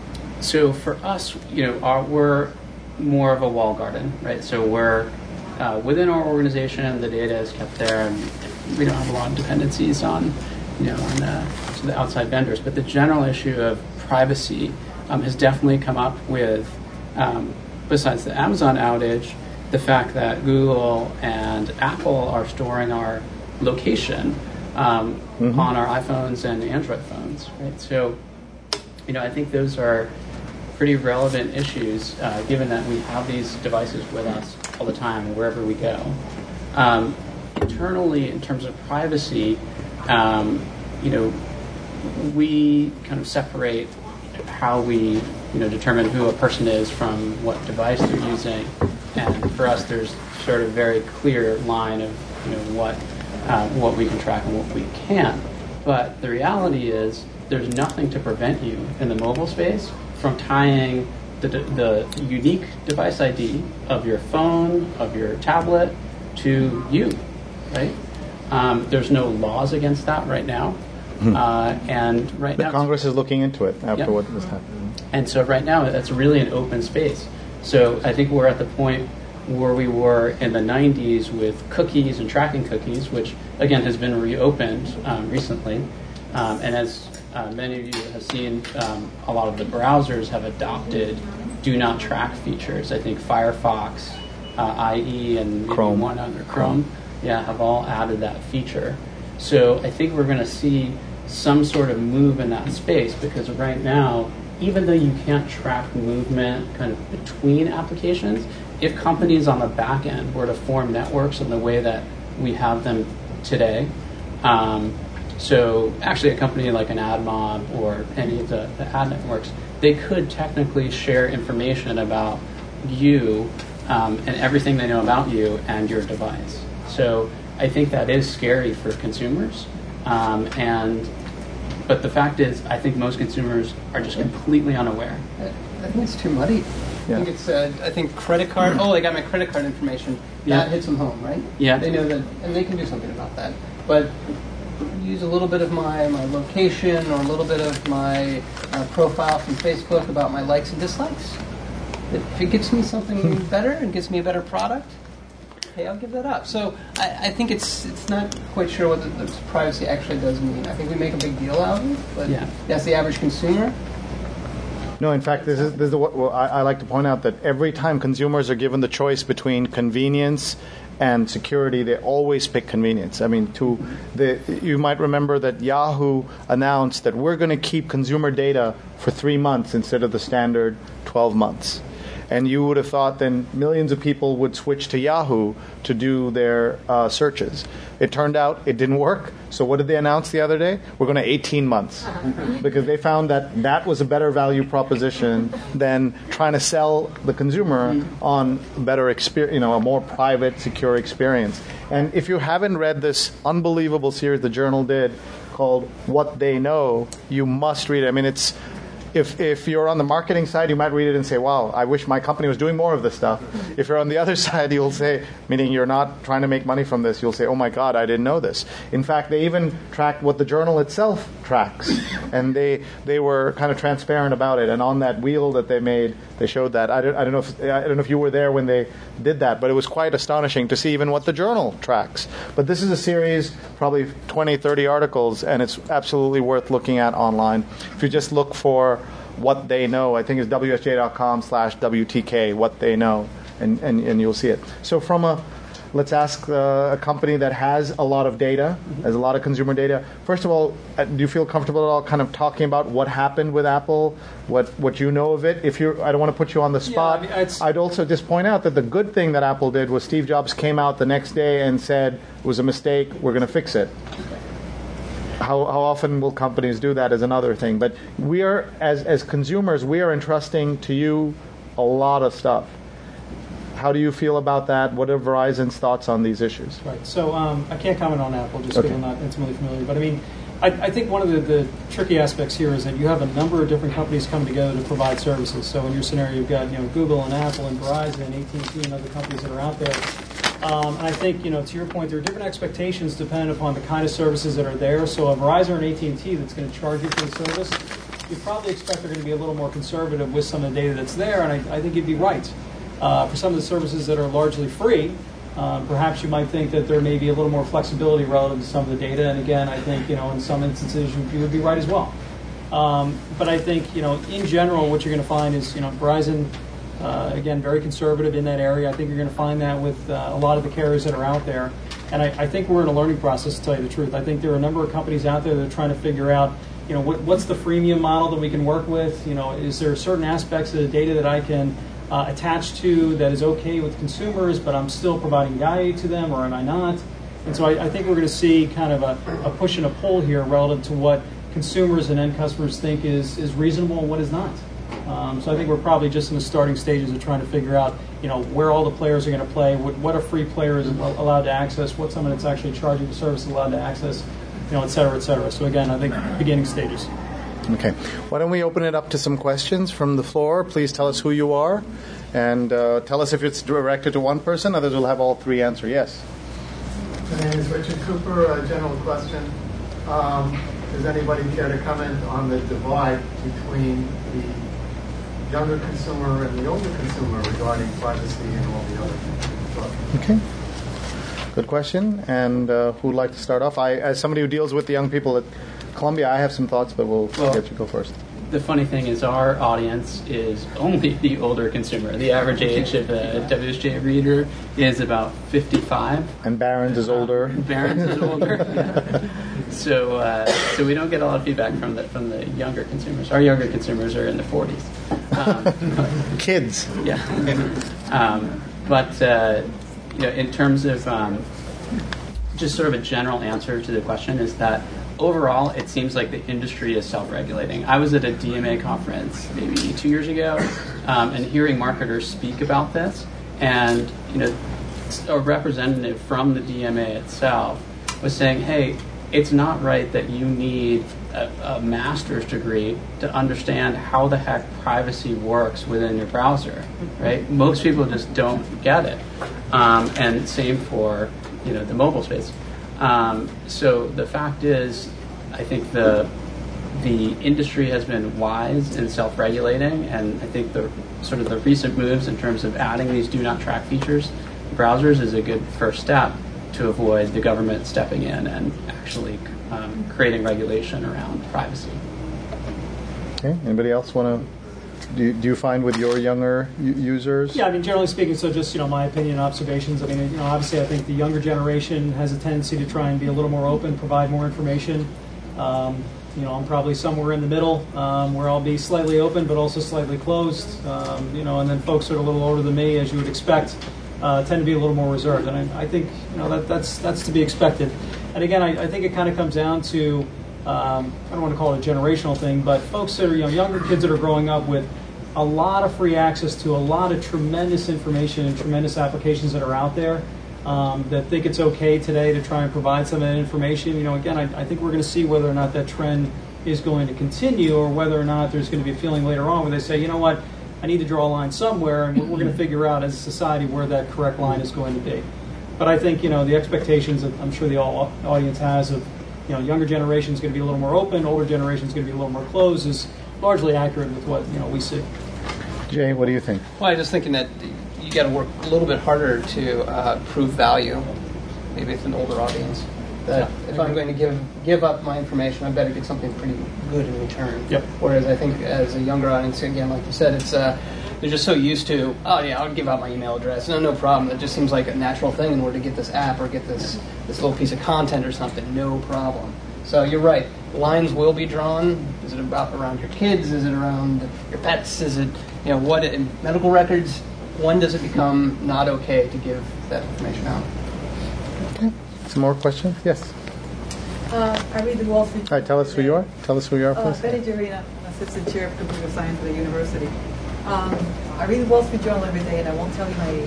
so for us, you know, our, we're more of a wall garden, right? So we're uh, within our organization, the data is kept there, and we don't have a lot of dependencies on, you know, on the, to the outside vendors. But the general issue of privacy um, has definitely come up with, um, besides the Amazon outage, the fact that Google and Apple are storing our location um, mm-hmm. on our iPhones and Android phones, right? So, you know, I think those are pretty relevant issues, uh, given that we have these devices with us all the time, wherever we go. Um, internally, in terms of privacy, um, you know, we kind of separate how we, you know, determine who a person is from what device they're using, and for us, there's sort of very clear line of, you know, what uh, what we can track and what we can't. But the reality is, there's nothing to prevent you in the mobile space from tying the, the unique device I D of your phone, of your tablet, to you, right? Um, there's no laws against that right now. Hmm. Uh, and right but now... Congress is looking into it after yep. what was happening. And so right now, that's really an open space. So I think we're at the point where we were in the nineties with cookies and tracking cookies, which, again, has been reopened um, recently. Um, and as uh, many of you have seen, um, a lot of the browsers have adopted do not track features. I think Firefox, uh, I E, and maybe Chrome. one other, Chrome, yeah, have all added that feature. So I think we're going to see some sort of move in that space, because right now, even though you can't track movement kind of between applications, if companies on the back end were to form networks in the way that we have them today, um, so actually a company like an AdMob or any of the, the ad networks, they could technically share information about you um, and everything they know about you and your device. So I think that is scary for consumers. Um, and but the fact is, I think most consumers are just completely unaware. I think it's too muddy. Yeah. I think it's. Uh, I think credit card. Oh, I got my credit card information. Yeah. That hits them home, right? Yeah. They know that, and they can do something about that. But use a little bit of my, my location or a little bit of my uh, profile from Facebook about my likes and dislikes. If it gets me something better and gets me a better product, hey, I'll give that up. So I, I think it's it's not quite sure what the, the privacy actually does mean. I think we make a big deal out of it, but Yeah. that's the average consumer. No, in fact, this is, this is the, well, I, I like to point out that every time consumers are given the choice between convenience and security, they always pick convenience. I mean, to the, you might remember that Yahoo announced that we're going to keep consumer data for three months instead of the standard twelve months. And you would have thought then millions of people would switch to Yahoo to do their uh, searches. It turned out it didn't work. So what did they announce the other day? We're going to eighteen months. Because they found that that was a better value proposition than trying to sell the consumer on a better experience, you know, a more private, secure experience. And if you haven't read this unbelievable series the Journal did called What They Know, you must read it. I mean, it's If if you're on the marketing side, you might read it and say, wow, I wish my company was doing more of this stuff. If you're on the other side, you'll say, meaning you're not trying to make money from this, you'll say, oh my God, I didn't know this. In fact, they even tracked what the Journal itself tracks. And they they were kind of transparent about it. And on that wheel that they made, they showed that. I don't, I don't know if I don't know if you were there when they did that, but it was quite astonishing to see even what the Journal tracks. But this is a series, probably twenty, thirty articles, and it's absolutely worth looking at online. If you just look for What They Know, I think it's W S J dot com slash W T K, What They Know, and, and, and you'll see it. So from a, let's ask uh, a company that has a lot of data, has a lot of consumer data. First of all, uh, do you feel comfortable at all kind of talking about what happened with Apple, what what you know of it? If you, I don't want to put you on the spot. Yeah, I mean, it's- I'd also just point out that the good thing that Apple did was Steve Jobs came out the next day and said, it was a mistake, we're going to fix it. How, how often will companies do that is another thing. But we are, as, as consumers, we are entrusting to you a lot of stuff. How do you feel about that? What are Verizon's thoughts on these issues? Right. So um, I can't comment on Apple just because Okay. I'm not intimately familiar. But I mean, I, I think one of the, the tricky aspects here is that you have a number of different companies coming together to provide services. So in your scenario, you've got you know Google and Apple and Verizon and A T and T and other companies that are out there. Um, and I think, you know, to your point, there are different expectations depending upon the kind of services that are there. So a Verizon or an A T and T that's going to charge you for the service, you probably expect they're going to be a little more conservative with some of the data that's there, and I, I think you'd be right. Uh, for some of the services that are largely free, um, perhaps you might think that there may be a little more flexibility relative to some of the data, and again, I think, you know, in some instances you, you would be right as well. Um, but I think, you know, in general, what you're going to find is, you know, Verizon, Uh, again, very conservative in that area. I think you're going to find that with uh, a lot of the carriers that are out there. And I, I think we're in a learning process, to tell you the truth. I think there are a number of companies out there that are trying to figure out, you know, what, what's the freemium model that we can work with? You know, is there certain aspects of the data that I can uh, attach to that is okay with consumers, but I'm still providing value to them, or am I not? And so I, I think we're going to see kind of a, a push and a pull here relative to what consumers and end customers think is, is reasonable and what is not. Um, so I think we're probably just in the starting stages of trying to figure out, you know, where all the players are going to play, what, what a free player is allowed to access, what someone that's actually charging the service is allowed to access, you know, et cetera, et cetera. So again, I think beginning stages. Okay. Why don't we open it up to some questions from the floor? Please tell us who you are, and uh, tell us if it's directed to one person. Others will have all three answer. Yes. My name is Richard Cooper. A general question. Um, does anybody care to comment on the divide between the younger consumer and the older consumer regarding privacy and all the other things. Okay. Good question. And uh, who would like to start off? I, as somebody who deals with the young people at Columbia, I have some thoughts, but we'll Well, get you go first. The funny thing is our audience is only the older consumer. The average age of a W S J reader is about fifty-five. And Barron's is older. Uh, Barron's is older. so uh, so we don't get a lot of feedback from the from the younger consumers. Our younger consumers are in the forties. Um, Kids. yeah. Um, but uh, you know, in terms of um, just sort of a general answer to the question is that overall, it seems like the industry is self-regulating. I was at a D M A conference maybe two years ago, um, and hearing marketers speak about this, and you know, a representative from the D M A itself was saying, "Hey, it's not right that you need a, a master's degree to understand how the heck privacy works within your browser, right? Most people just don't get it, um, and same for you know the mobile space." Um, so the fact is, I think the the industry has been wise in self-regulating, and I think the sort of the recent moves in terms of adding these do not track features to browsers is a good first step to avoid the government stepping in and actually um, creating regulation around privacy. Okay. Anybody else want to? Do you, do you find with your younger u- users? Yeah, I mean, generally speaking, so just, you know, my opinion and observations. I mean, you know, obviously I think the younger generation has a tendency to try and be a little more open, provide more information. Um, you know, I'm probably somewhere in the middle, um, where I'll be slightly open but also slightly closed. Um, you know, and then folks that are a little older than me, as you would expect, uh, tend to be a little more reserved. And I, I think, you know, that, that's that's to be expected. And again, I, I think it kind of comes down to, um, I don't want to call it a generational thing, but folks that are, you know, younger kids that are growing up with a lot of free access to a lot of tremendous information and tremendous applications that are out there, um, that think it's okay today to try and provide some of that information. You know, again, I, I think we're going to see whether or not that trend is going to continue, or whether or not there's going to be a feeling later on where they say, you know what, I need to draw a line somewhere, and we're, we're going to figure out as a society where that correct line is going to be. But I think, you know, the expectations that I'm sure the all, audience has of, you know, younger generation is going to be a little more open, older generation is going to be a little more closed is largely accurate with what, you know, we see. Jay, what do you think? Well, I'm just thinking that you got to work a little bit harder to uh, prove value, maybe with an older audience. That if I'm going to give give up my information, I better get something pretty good in return. Yep. Whereas I think as a younger audience, again, like you said, it's uh, they're just so used to, oh yeah, I'll give out my email address. No, no problem. It just seems like a natural thing in order to get this app or get this this little piece of content or something. No problem. So you're right. Lines will be drawn. Is it about around your kids? Is it around your pets? Is it, you know, what in medical records? When does it become not okay to give that information out? Okay. Some more questions? Yes. Uh, I read the Wall Street Journal. Hi, tell us who you are. Tell us who you are, Uh, please. Betty Jarina, Assistant Chair of Computer Science at the university. Um, I read the Wall Street Journal every day, and I won't tell you my age.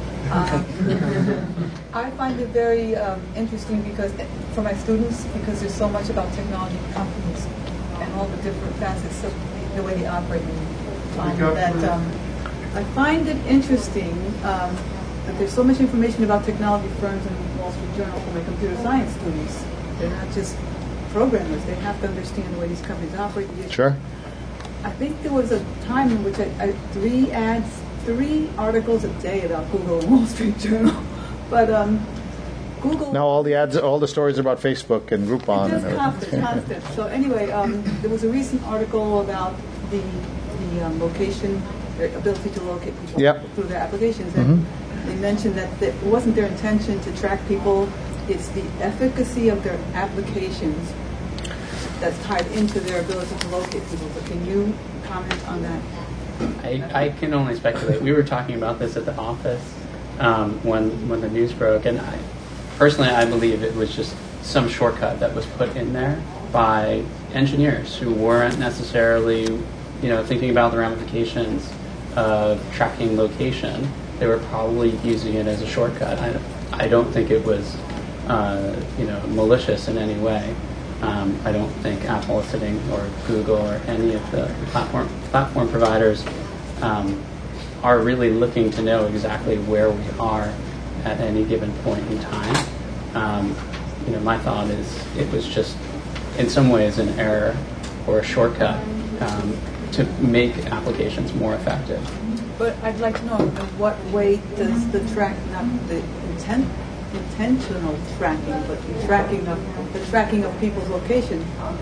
Um, I find it very um, interesting because for my students, because there's so much about technology companies and all the different facets of the, the way they operate. Um, that um, I find it interesting um, that there's so much information about technology firms in the Wall Street Journal for my computer science students. They're not just programmers; they have to understand the way these companies operate. Sure. I think there was a time in which I, I three ads, three articles a day about Google and Wall Street Journal. But um, Google Now all the ads, all the stories are about Facebook and Groupon and just everything. constant, constant. So anyway, um, there was a recent article about the the um, location, their ability to locate people Yep. through their applications, and Mhm. they mentioned that, that it wasn't their intention to track people. It's the efficacy of their applications that's tied into their ability to locate people. So can you comment on that? I, I can only speculate. We were talking about this at the office um, when when the news broke, and I, personally, I believe it was just some shortcut that was put in there by engineers who weren't necessarily, you know, thinking about the ramifications of tracking location. They were probably using it as a shortcut. I, I don't think it was, uh, you know, malicious in any way. Um, I don't think Apple is sitting, or Google, or any of the platform platform providers um, are really looking to know exactly where we are at any given point in time. Um, you know, my thought is it was just, in some ways, an error or a shortcut um, to make applications more effective. But I'd like to know in what way does the track, not the intent, intentional tracking, but the tracking of the tracking of people's location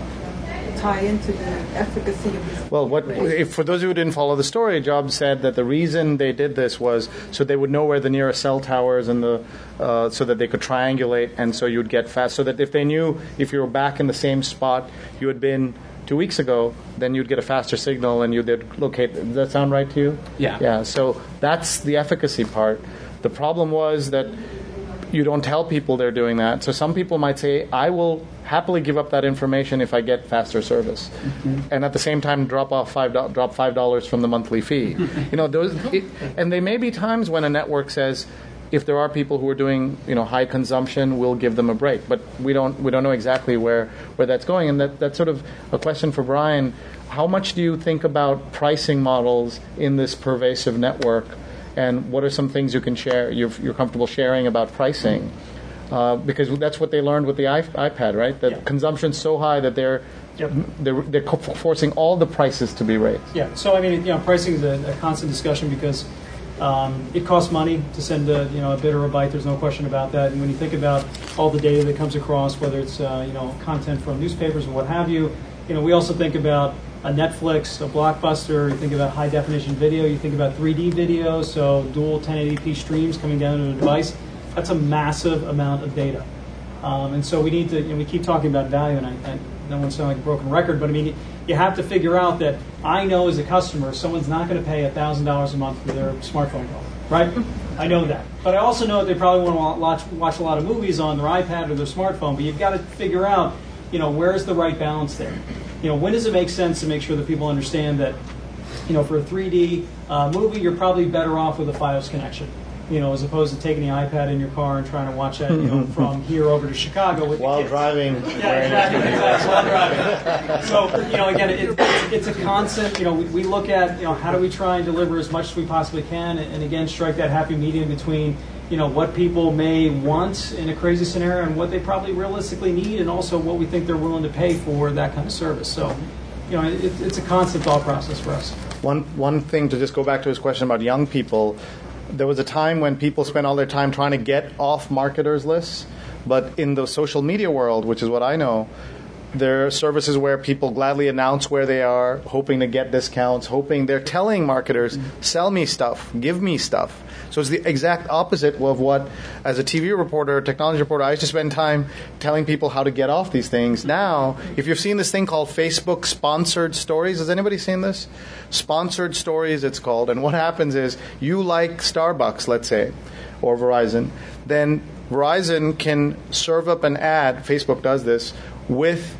tie into the efficacy of this? Well, what if, for those who didn't follow the story, Jobs said that the reason they did this was so they would know where the nearest cell towers and the uh, so that they could triangulate, and so you'd get fast. So that if they knew if you were back in the same spot you had been two weeks ago, then you'd get a faster signal and you'd locate. Does that sound right to you? Yeah. Yeah. So that's the efficacy part. The problem was that you don't tell people they're doing that. So some people might say, I will happily give up that information if I get faster service, mm-hmm. and at the same time drop off five do- drop five dollars from the monthly fee. You know, those, it, and there may be times when a network says, if there are people who are doing, you know, high consumption, we'll give them a break. But we don't we don't know exactly where, where that's going. And that that's sort of a question for Brian. How much do you think about pricing models in this pervasive network? And what are some things you can share, you're, you're comfortable sharing about pricing? Uh, because that's what they learned with the iPad, right? That yeah. consumption's so high that they're yep. they're, they're forcing all the prices to be raised. Yeah. So I mean, you know, pricing is a, a constant discussion because um, it costs money to send a you know a bit or a byte. There's no question about that. And when you think about all the data that comes across, whether it's uh, you know content from newspapers or what have you, you know, we also think about a Netflix, a Blockbuster, you think about high-definition video, you think about three D video, so dual ten eighty p streams coming down to a device. That's a massive amount of data. Um, and so we need to, you know, we keep talking about value, and I, I don't want to sound like a broken record, but I mean, you have to figure out that I know as a customer, someone's not going to pay one thousand dollars a month for their smartphone bill, right? I know that. But I also know that they probably want to watch, watch a lot of movies on their iPad or their smartphone, but you've got to figure out, you know, where's the right balance there? You know, when does it make sense to make sure that people understand that, you know, for a three D uh, movie, you're probably better off with a Fios connection, you know, as opposed to taking the iPad in your car and trying to watch that, you know, from here over to Chicago with while the kids. driving. Yeah, exactly, exactly, while driving. So, you know, again, it, it's, it's a constant. You know, we, we look at, you know, how do we try and deliver as much as we possibly can, and, and again, strike that happy medium between, you know, what people may want in a crazy scenario and what they probably realistically need, and also what we think they're willing to pay for that kind of service. So, you know, it, it's a constant thought process for us. One one thing to just go back to his question about young people, there was a time when people spent all their time trying to get off marketers' lists, but in the social media world, which is what I know, there are services where people gladly announce where they are, hoping to get discounts, hoping they're telling marketers, sell me stuff, give me stuff. So it's the exact opposite of what, as a T V reporter, technology reporter, I used to spend time telling people how to get off these things. Now, if you've seen this thing called Facebook Sponsored Stories, has anybody seen this? Sponsored Stories, it's called. And what happens is you like Starbucks, let's say, or Verizon, then Verizon can serve up an ad, Facebook does this, with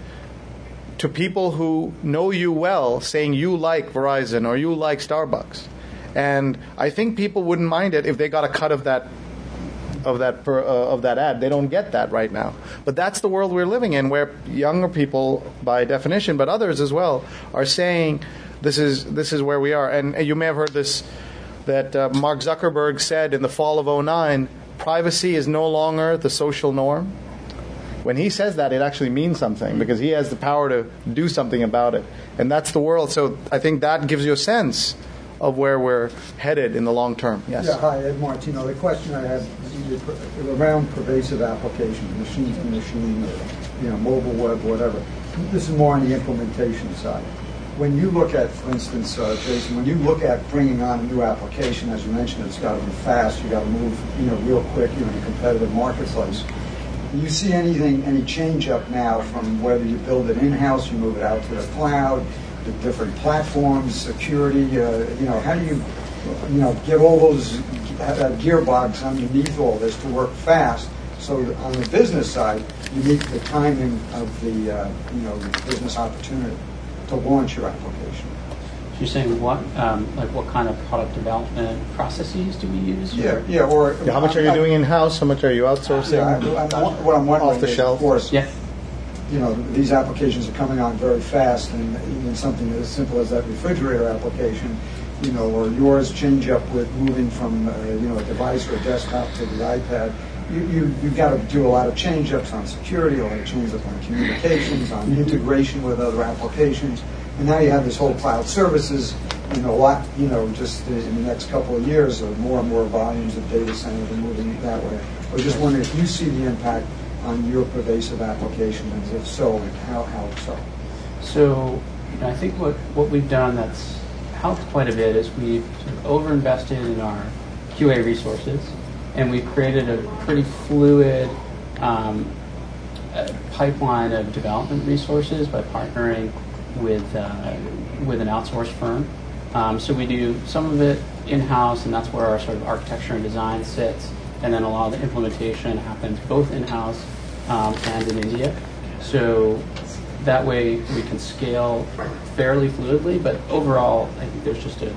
to people who know you well, saying you like Verizon or you like Starbucks. And I think people wouldn't mind it if they got a cut of that of that per, uh, of that ad. They don't get that right now. But that's the world we're living in, where younger people, by definition, but others as well, are saying this is this is where we are. And, and you may have heard this, that uh, Mark Zuckerberg said in the fall of oh nine, privacy is no longer the social norm. When he says that, it actually means something, because he has the power to do something about it. And that's the world. So I think that gives you a sense of where we're headed in the long term. Yes. Yeah, hi, Ed Martino. The question I had is around pervasive applications, machine to machine, or, you know, mobile web, whatever. This is more on the implementation side. When you look at, for instance, uh, Jason, when you look at bringing on a new application, as you mentioned, it's got to be fast. You got to move, you know, real quick. You're in a competitive marketplace. Do you see anything, any change up now from whether you build it in-house, you move it out to the cloud, the different platforms, security, uh, you know, how do you, you know, get all those uh, gearbox underneath all this to work fast? So on the business side, you meet the timing of the, uh, you know, the business opportunity to launch your application. So you're saying what, um, like what kind of product development processes do we use? Yeah, or? yeah. Or yeah, how much are you doing in-house? How much are you outsourcing? Yeah, I, I'm, what I'm wondering off the is, shelf? of course, yeah. you know, these applications are coming on very fast, and even something as simple as that refrigerator application, you know, or yours change up with moving from, uh, you know, a device or a desktop to the iPad. You, you, you've got to do a lot of change-ups on security, a lot of change-ups on communications, on integration with other applications. And now you have this whole cloud services, you know, lot, you know, just in the next couple of years, or more and more volumes of data centers are moving that way. I was just wondering if you see the impact on your pervasive application, and if so, how, how so? So, you know, I think what, what we've done that's helped quite a bit is we've sort of overinvested in our Q A resources, and we've created a pretty fluid um, uh, pipeline of development resources by partnering with uh, with an outsourced firm. Um, so we do some of it in-house, and that's where our sort of architecture and design sits, and then a lot of the implementation happens both in-house um, and in India. So that way we can scale fairly fluidly, but overall I think there's just a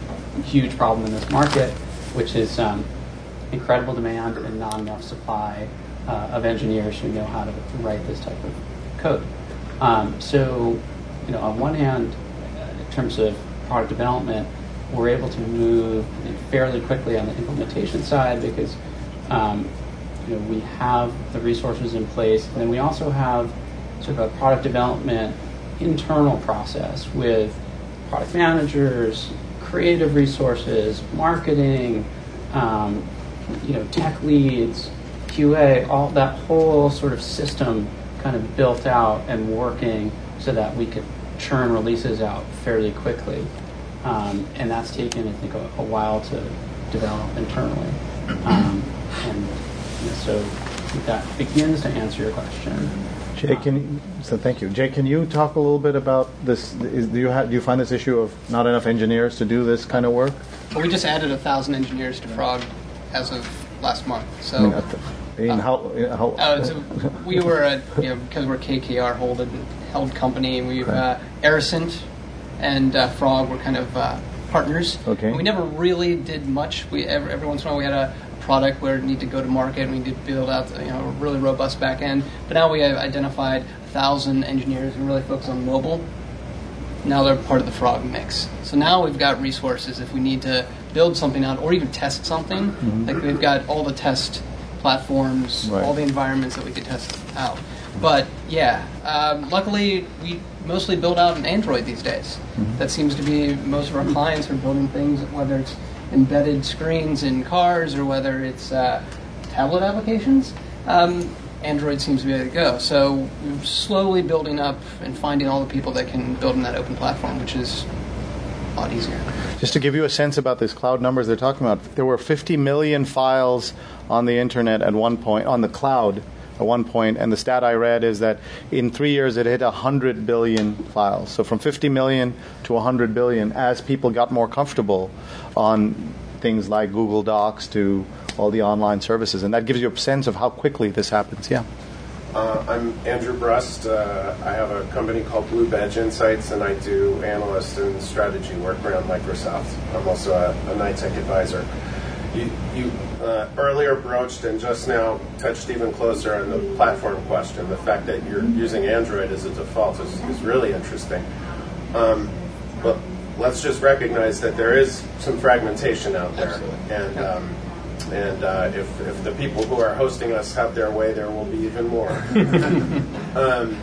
huge problem in this market, which is um, incredible demand and not enough supply uh, of engineers who know how to write this type of code. Um, so, you know, on one hand, in terms of product development, we're able to move fairly quickly on the implementation side because um, you know, we have the resources in place, and then we also have sort of a product development internal process with product managers, creative resources, marketing, um, you know, tech leads, Q A, all that whole sort of system kind of built out and working so that we could churn releases out fairly quickly. Um, and that's taken, I think, a, a while to develop internally. Um, and you know, so that begins to answer your question. Jay, can you, so thank you. Jay, can you talk a little bit about this? Is, do you have, do you find this issue of not enough engineers to do this kind of work? Well, we just added a thousand engineers to Frog as of last month. So, I mean, at the, I mean, how, how uh, so we were, a, you know, because we're K K R held held company, and we've uh, Aerosint and uh, Frog were kind of uh, partners. Okay. And we never really did much. We every, every once in a while we had a product where it needed to go to market, and we did build out, you know, a really robust back end. But now we have identified a thousand engineers and really focus on mobile. Now they're part of the Frog mix. So now we've got resources if we need to build something out or even test something. Mm-hmm. Like we've got all the test platforms, right. all the environments that we could test out. But yeah, um, luckily we mostly build out in Android these days. Mm-hmm. That seems to be most of our clients are building things, whether it's embedded screens in cars or whether it's uh, tablet applications. Um, Android seems to be the way to go. So we're slowly building up and finding all the people that can build in that open platform, which is a lot easier. Just to give you a sense about these cloud numbers they're talking about, there were fifty million files on the internet at one point, on the cloud at one point, and the stat I read is that in three years it hit one hundred billion files. So from fifty million to one hundred billion as people got more comfortable on things like Google Docs to all the online services. And that gives you a sense of how quickly this happens. Yeah. Uh, I'm Andrew Brust. Uh, I have a company called Blue Badge Insights, and I do analyst and strategy work around Microsoft. I'm also a, a NITEC advisor. You, you uh, earlier broached and just now touched even closer on the platform question. The fact that you're using Android as a default is, is really interesting. Um, but let's just recognize that there is some fragmentation out there. Absolutely. And um, and uh, if, if the people who are hosting us have their way, there will be even more. um,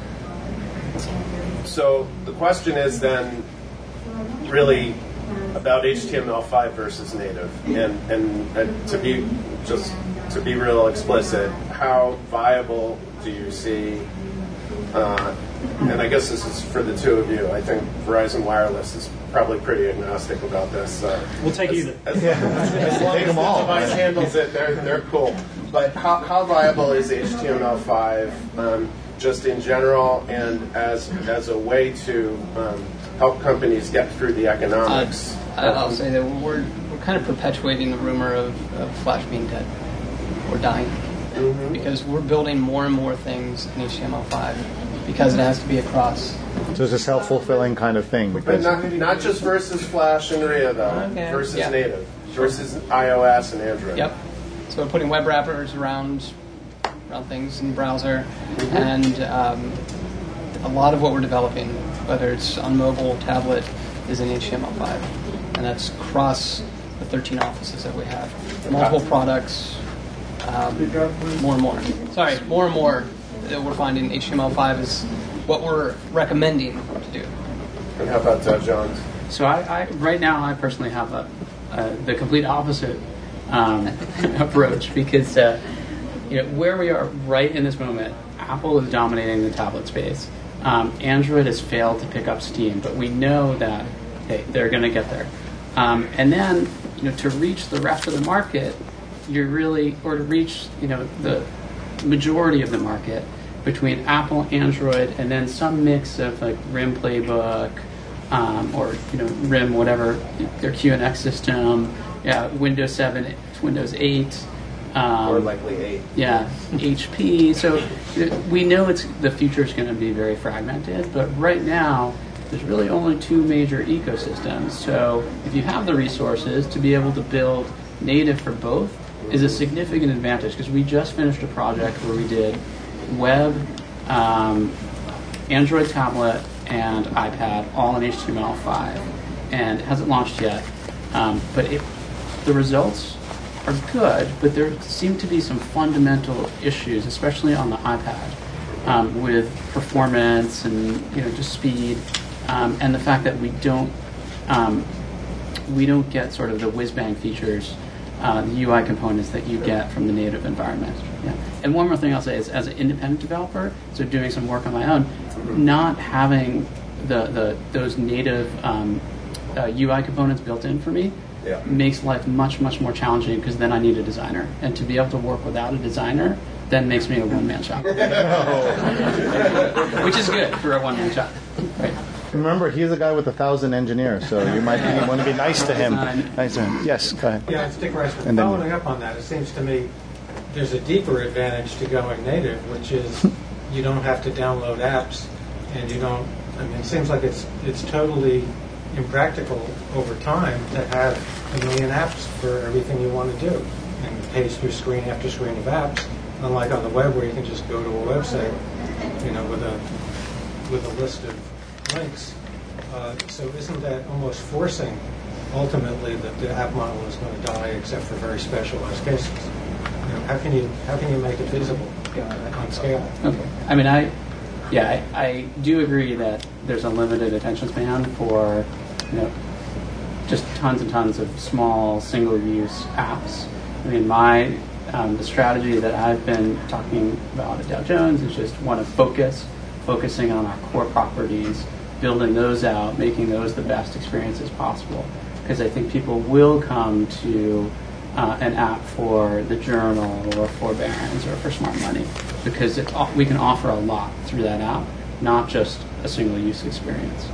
so the question is then really about H T M L five versus native, and, and and to be just to be real explicit, how viable do you see? Uh, and I guess this is for the two of you. I think Verizon Wireless is probably pretty agnostic about this. Uh, we'll take as, either. As, yeah. as long take as them all. the device handles it, they're they're cool. But how how viable is H T M L five um, just in general, and as as a way to um, help companies get through the economics? Uh, I'll say that we're we're kind of perpetuating the rumor of, of Flash being dead or dying, mm-hmm. because we're building more and more things in H T M L five because it has to be across. So it's a self-fulfilling kind of thing. But not, not just versus Flash and R I A, though, okay. versus yeah. native, versus iOS and Android. Yep. So we're putting web wrappers around around things in the browser, mm-hmm. and um, a lot of what we're developing, whether it's on mobile, tablet, is in H T M L five. And that's across the thirteen offices that we have. Multiple products, um, more and more. Sorry, more and more that we're finding H T M L five is what we're recommending to do. And how about Dow Jones? So I, I right now I personally have a, uh, the complete opposite um, approach because uh, you know where we are right in this moment, Apple is dominating the tablet space. Um, Android has failed to pick up steam, but we know that hey, they're going to get there. Um, and then you know to reach the rest of the market, you're really or to reach you know the majority of the market between Apple, Android, and then some mix of like RIM Playbook. Um, or you know R I M, whatever their Q N X system, yeah, Windows seven, Windows eight, um, Or likely eight. yeah, H P. So we know it's the future is going to be very fragmented, but right now there's really only two major ecosystems. So if you have the resources to be able to build native for both, is a significant advantage because we just finished a project where we did web, um, Android tablet, and iPad, all in H T M L five, and it hasn't launched yet. Um, but it, the results are good, but there seem to be some fundamental issues, especially on the iPad, um, with performance and you know just speed, um, and the fact that we don't um, we don't get sort of the whiz-bang features, uh, the U I components that you get from the native environment. Yeah. And one more thing I'll say is, as an independent developer, so doing some work on my own, not having the, the those native um, uh, U I components built in for me yeah. makes life much, much more challenging because then I need a designer. And to be able to work without a designer then makes me a one-man shop. Which is good for a one-man shop. Right. Remember, he's a guy with a thousand engineers, so you might you want to be nice to him. Nice to him. Yes, go ahead. Yeah, it's Dick Reisman. And then- Following up on that, it seems to me there's a deeper advantage to going native, which is you don't have to download apps, and you don't. I mean, it seems like it's it's totally impractical over time to have a million apps for everything you want to do and paste through screen after screen of apps. Unlike on the web, where you can just go to a website, you know, with a with a list of links. Uh, so isn't that almost forcing, ultimately, that the app model is going to die, except for very specialized cases? You know, how can you how can you make it feasible on scale? Okay. I mean, I yeah, I, I do agree that there's a limited attention span for you know just tons and tons of small single-use apps. I mean, my um, the strategy that I've been talking about at Dow Jones is just one of focus, focusing on our core properties, building those out, making those the best experiences possible. Because I think people will come to uh, an app for the journal or for Barron's or for Smart Money because it, we can offer a lot through that app, not just a single-use experience.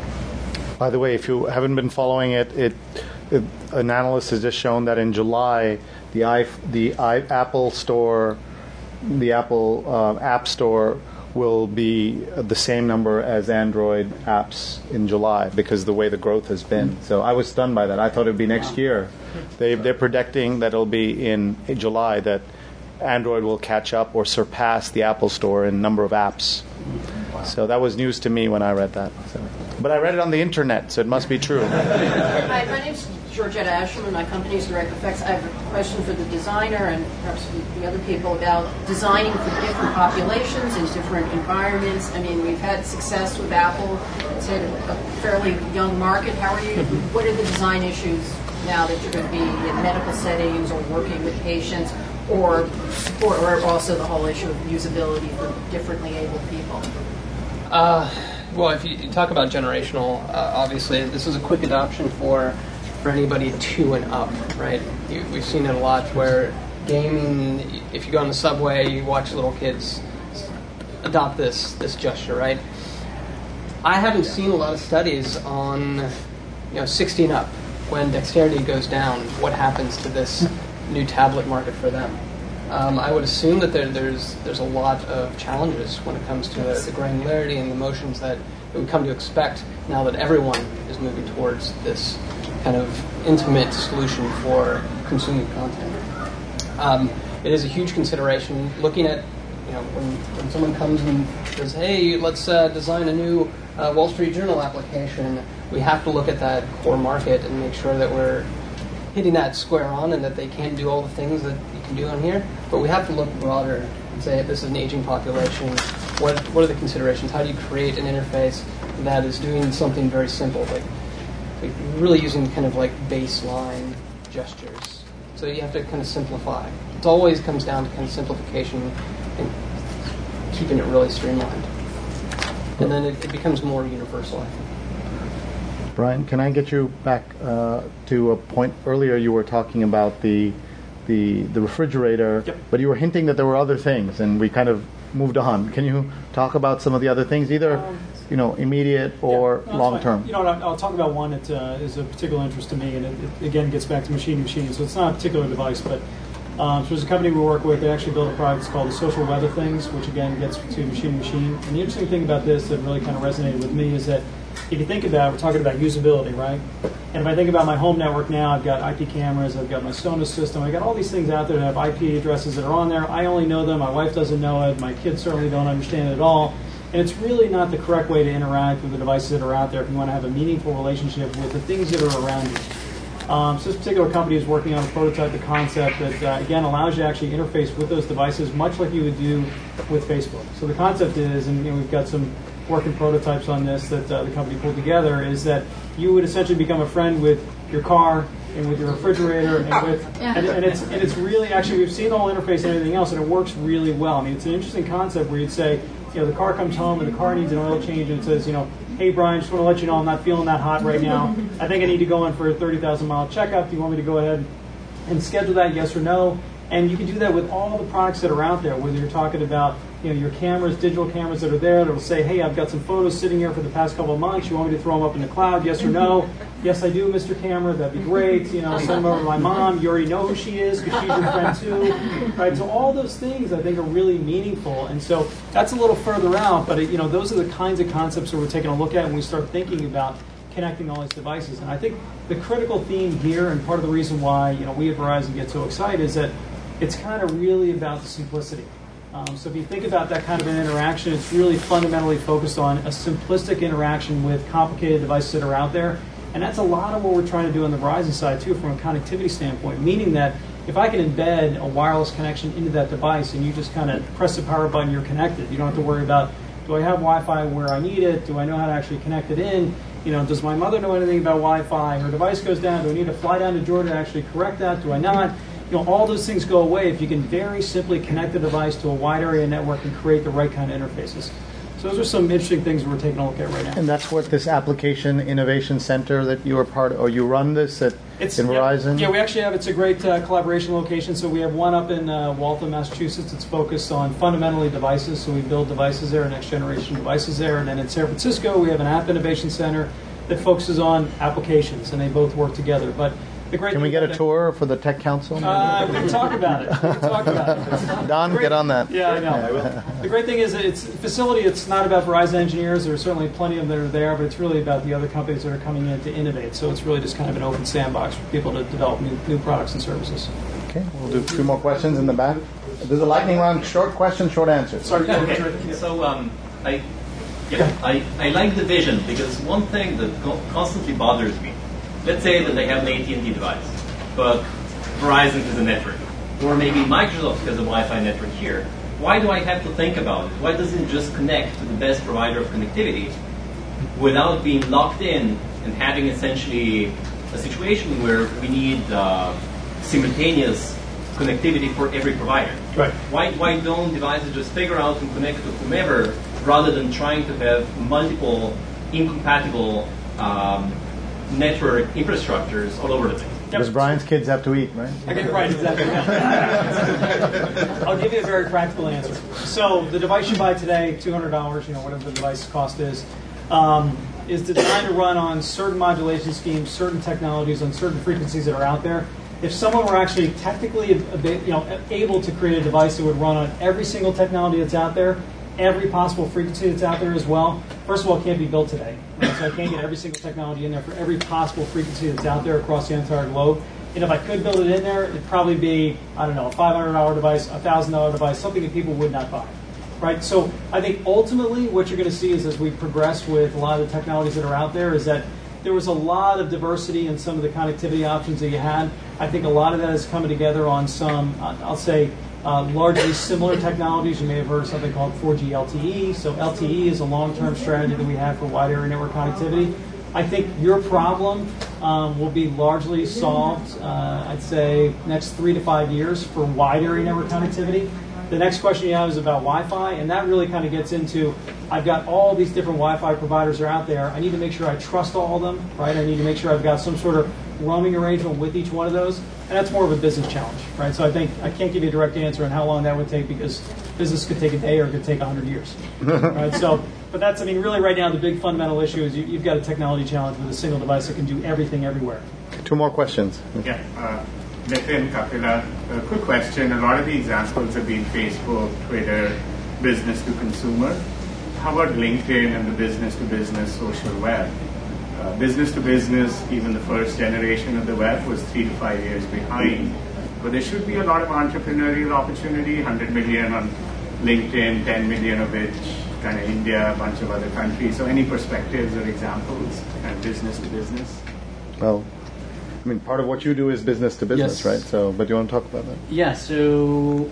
By the way, if you haven't been following it, it, it an analyst has just shown that in July, the i the i Apple Store, the Apple uh, App Store will be the same number as Android apps in July because of the way the growth has been. So I was stunned by that. I thought it would be next year. They, they're predicting that it'll be in July that Android will catch up or surpass the Apple Store in number of apps. So that was news to me when I read that. So. But I read it on the internet, so it must be true. Hi, my name's Georgetta Asherman. My company is Direct Effects. I have a question for the designer and perhaps the other people about designing for different populations in different environments. I mean, we've had success with Apple. It's had a fairly young market. How are you? What are the design issues now that you're going to be in medical settings or working with patients, or, or, or also the whole issue of usability for differently abled people? Uh, well, if you talk about generational, uh, obviously this is a quick adoption for for anybody two and up, right? You, we've seen it a lot where gaming, if you go on the subway, you watch little kids adopt this this gesture, right? I haven't seen a lot of studies on, you know, sixteen up. When dexterity goes down, what happens to this new tablet market for them? Um, I would assume that there, there's there's a lot of challenges when it comes to the, the granularity and the motions that we come to expect now that everyone is moving towards this kind of intimate solution for consuming content. Um, it is a huge consideration. Looking at, you know, when, when someone comes and says, "Hey, let's uh, design a new uh, Wall Street Journal application," we have to look at that core market and make sure that we're hitting that square on and that they can do all the things that you can do on here. But we have to look broader and say, this is an aging population. What what are the considerations? How do you create an interface that is doing something very simple, like, like really using kind of like baseline gestures. So you have to kind of simplify. It always comes down to kind of simplification and keeping it really streamlined. And then it, it becomes more universal, I think. Brian, can I get you back uh, to a point earlier? You were talking about the the, the refrigerator, yep. but you were hinting that there were other things, and we kind of moved on. Can you talk about some of the other things, either um, you know, immediate or yeah, no, long term? You know, I'll, I'll talk about one that uh, is of particular interest to me, and it, it again gets back to machine to machine. So it's not a particular device, but um, so there's a company we work with. They actually built a product that's called the Social Web of Things, which again gets to machine to machine. And the interesting thing about this that really kind of resonated with me is that if you think about it, we're talking about usability, right? And if I think about my home network now, I've got I P cameras, I've got my Sonos system, I've got all these things out there that have I P addresses that are on there. I only know them, my wife doesn't know it, my kids certainly don't understand it at all. And it's really not the correct way to interact with the devices that are out there if you want to have a meaningful relationship with the things that are around you. Um, so this particular company is working on a prototype, the concept that, uh, again, allows you to actually interface with those devices much like you would do with Facebook. So the concept is, and you know, we've got some working prototypes on this that uh, the company pulled together, is that you would essentially become a friend with your car and with your refrigerator and with and, and it's and it's really actually we've seen the whole interface and everything else, and it works really well. I mean, it's an interesting concept where you'd say, you know, the car comes home and the car needs an oil change, and it says, you know, hey Brian, just want to let you know I'm not feeling that hot right now. I think I need to go in for a thirty thousand mile checkup. Do you want me to go ahead and schedule that? Yes or no? And you can do that with all the products that are out there, whether you're talking about, you know, your cameras, digital cameras that are there that'll say, hey, I've got some photos sitting here for the past couple of months. You want me to throw them up in the cloud? Yes or no? Yes, I do, Mister Camera. That'd be great. You know, send them over to my mom. You already know who she is because she's your friend too. Right? So all those things I think are really meaningful. And so that's a little further out, but it, you know, those are the kinds of concepts that we're taking a look at when we start thinking about connecting all these devices. And I think the critical theme here, and part of the reason why, you know, we at Verizon get so excited, is that it's kind of really about the simplicity. Um, so if you think about that kind of an interaction, it's really fundamentally focused on a simplistic interaction with complicated devices that are out there. And that's a lot of what we're trying to do on the Verizon side, too, from a connectivity standpoint, meaning that if I can embed a wireless connection into that device and you just kind of press the power button, you're connected. You don't have to worry about, do I have Wi-Fi where I need it? Do I know how to actually connect it in? You know, does my mother know anything about Wi-Fi? Her device goes down. Do I need to fly down to Georgia to actually correct that? Do I not? You know, all those things go away if you can very simply connect the device to a wide area network and create the right kind of interfaces. So those are some interesting things we're taking a look at right now. And that's what this Application Innovation Center that you are part of, or you run this at it's, in Verizon? Yeah, yeah, we actually have, it's a great uh, collaboration location. So we have one up in uh, Waltham, Massachusetts. It's focused on fundamentally devices. So we build devices there, next generation devices there. And then in San Francisco, we have an App Innovation Center that focuses on applications, and they both work together. But the great Can we get a tour for the Tech Council? Uh, we can talk about it. We can talk about it. Don, great, get on that. Yeah, I know. I will. The great thing is that it's facility. It's not about Verizon engineers. There are certainly plenty of them that are there, but it's really about the other companies that are coming in to innovate. So it's really just kind of an open sandbox for people to develop new, new products and services. Okay, we'll do two more questions in the back. There's a lightning round. Short question, short answer. Sorry. Okay. So um, I, yeah, I, I like the vision because one thing that co- constantly bothers me. Let's say that they have an A T and T device, but Verizon has a network, or maybe Microsoft has a Wi-Fi network here. Why do I have to think about it? Why doesn't it just connect to the best provider of connectivity without being locked in and having essentially a situation where we need uh, simultaneous connectivity for every provider? Right. Why, why don't devices just figure out and connect to whomever rather than trying to have multiple incompatible um, network infrastructures all over the place? Because Brian's kids have to eat, right? Okay, right, exactly. I'll give you a very practical answer. So the device you buy today, two hundred dollars, you know, whatever the device cost is, um, is designed to run on certain modulation schemes, certain technologies, on certain frequencies that are out there. If someone were actually technically, you know, able to create a device that would run on every single technology that's out there, every possible frequency that's out there as well, first of all, it can't be built today. Right? So I can't get every single technology in there for every possible frequency that's out there across the entire globe. And if I could build it in there, it'd probably be, I don't know, a five hundred dollars device, a one thousand dollars device, something that people would not buy. Right? So I think ultimately what you're going to see is as we progress with a lot of the technologies that are out there is that there was a lot of diversity in some of the connectivity options that you had. I think a lot of that is coming together on some, uh, I'll say, uh, largely similar technologies. You may have heard of something called four G L T E. So L T E is a long-term strategy that we have for wide area network connectivity. I think your problem um, will be largely solved, uh, I'd say, next three to five years for wide area network connectivity. The next question you have is about Wi-Fi, and that really kind of gets into, I've got all these different Wi-Fi providers are out there. I need to make sure I trust all of them, right? I need to make sure I've got some sort of roaming arrangement with each one of those, and that's more of a business challenge, right? So I think I can't give you a direct answer on how long that would take because business could take a day or it could take one hundred years, right? So, but that's, I mean, really right now the big fundamental issue is you, you've got a technology challenge with a single device that can do everything everywhere. Two more questions. Yeah. Uh, Nitin, Kapila, a quick question. A lot of the examples have been Facebook, Twitter, business to consumer. How about LinkedIn and the business to business social web? Uh, business to business, even the first generation of the web was three to five years behind. But there should be a lot of entrepreneurial opportunity, one hundred million on LinkedIn, ten million of which kind of India, a bunch of other countries. So any perspectives or examples and business to business? Well, I mean, part of what you do is business to business, Yes. right? So, but do you want to talk about that? Yeah, so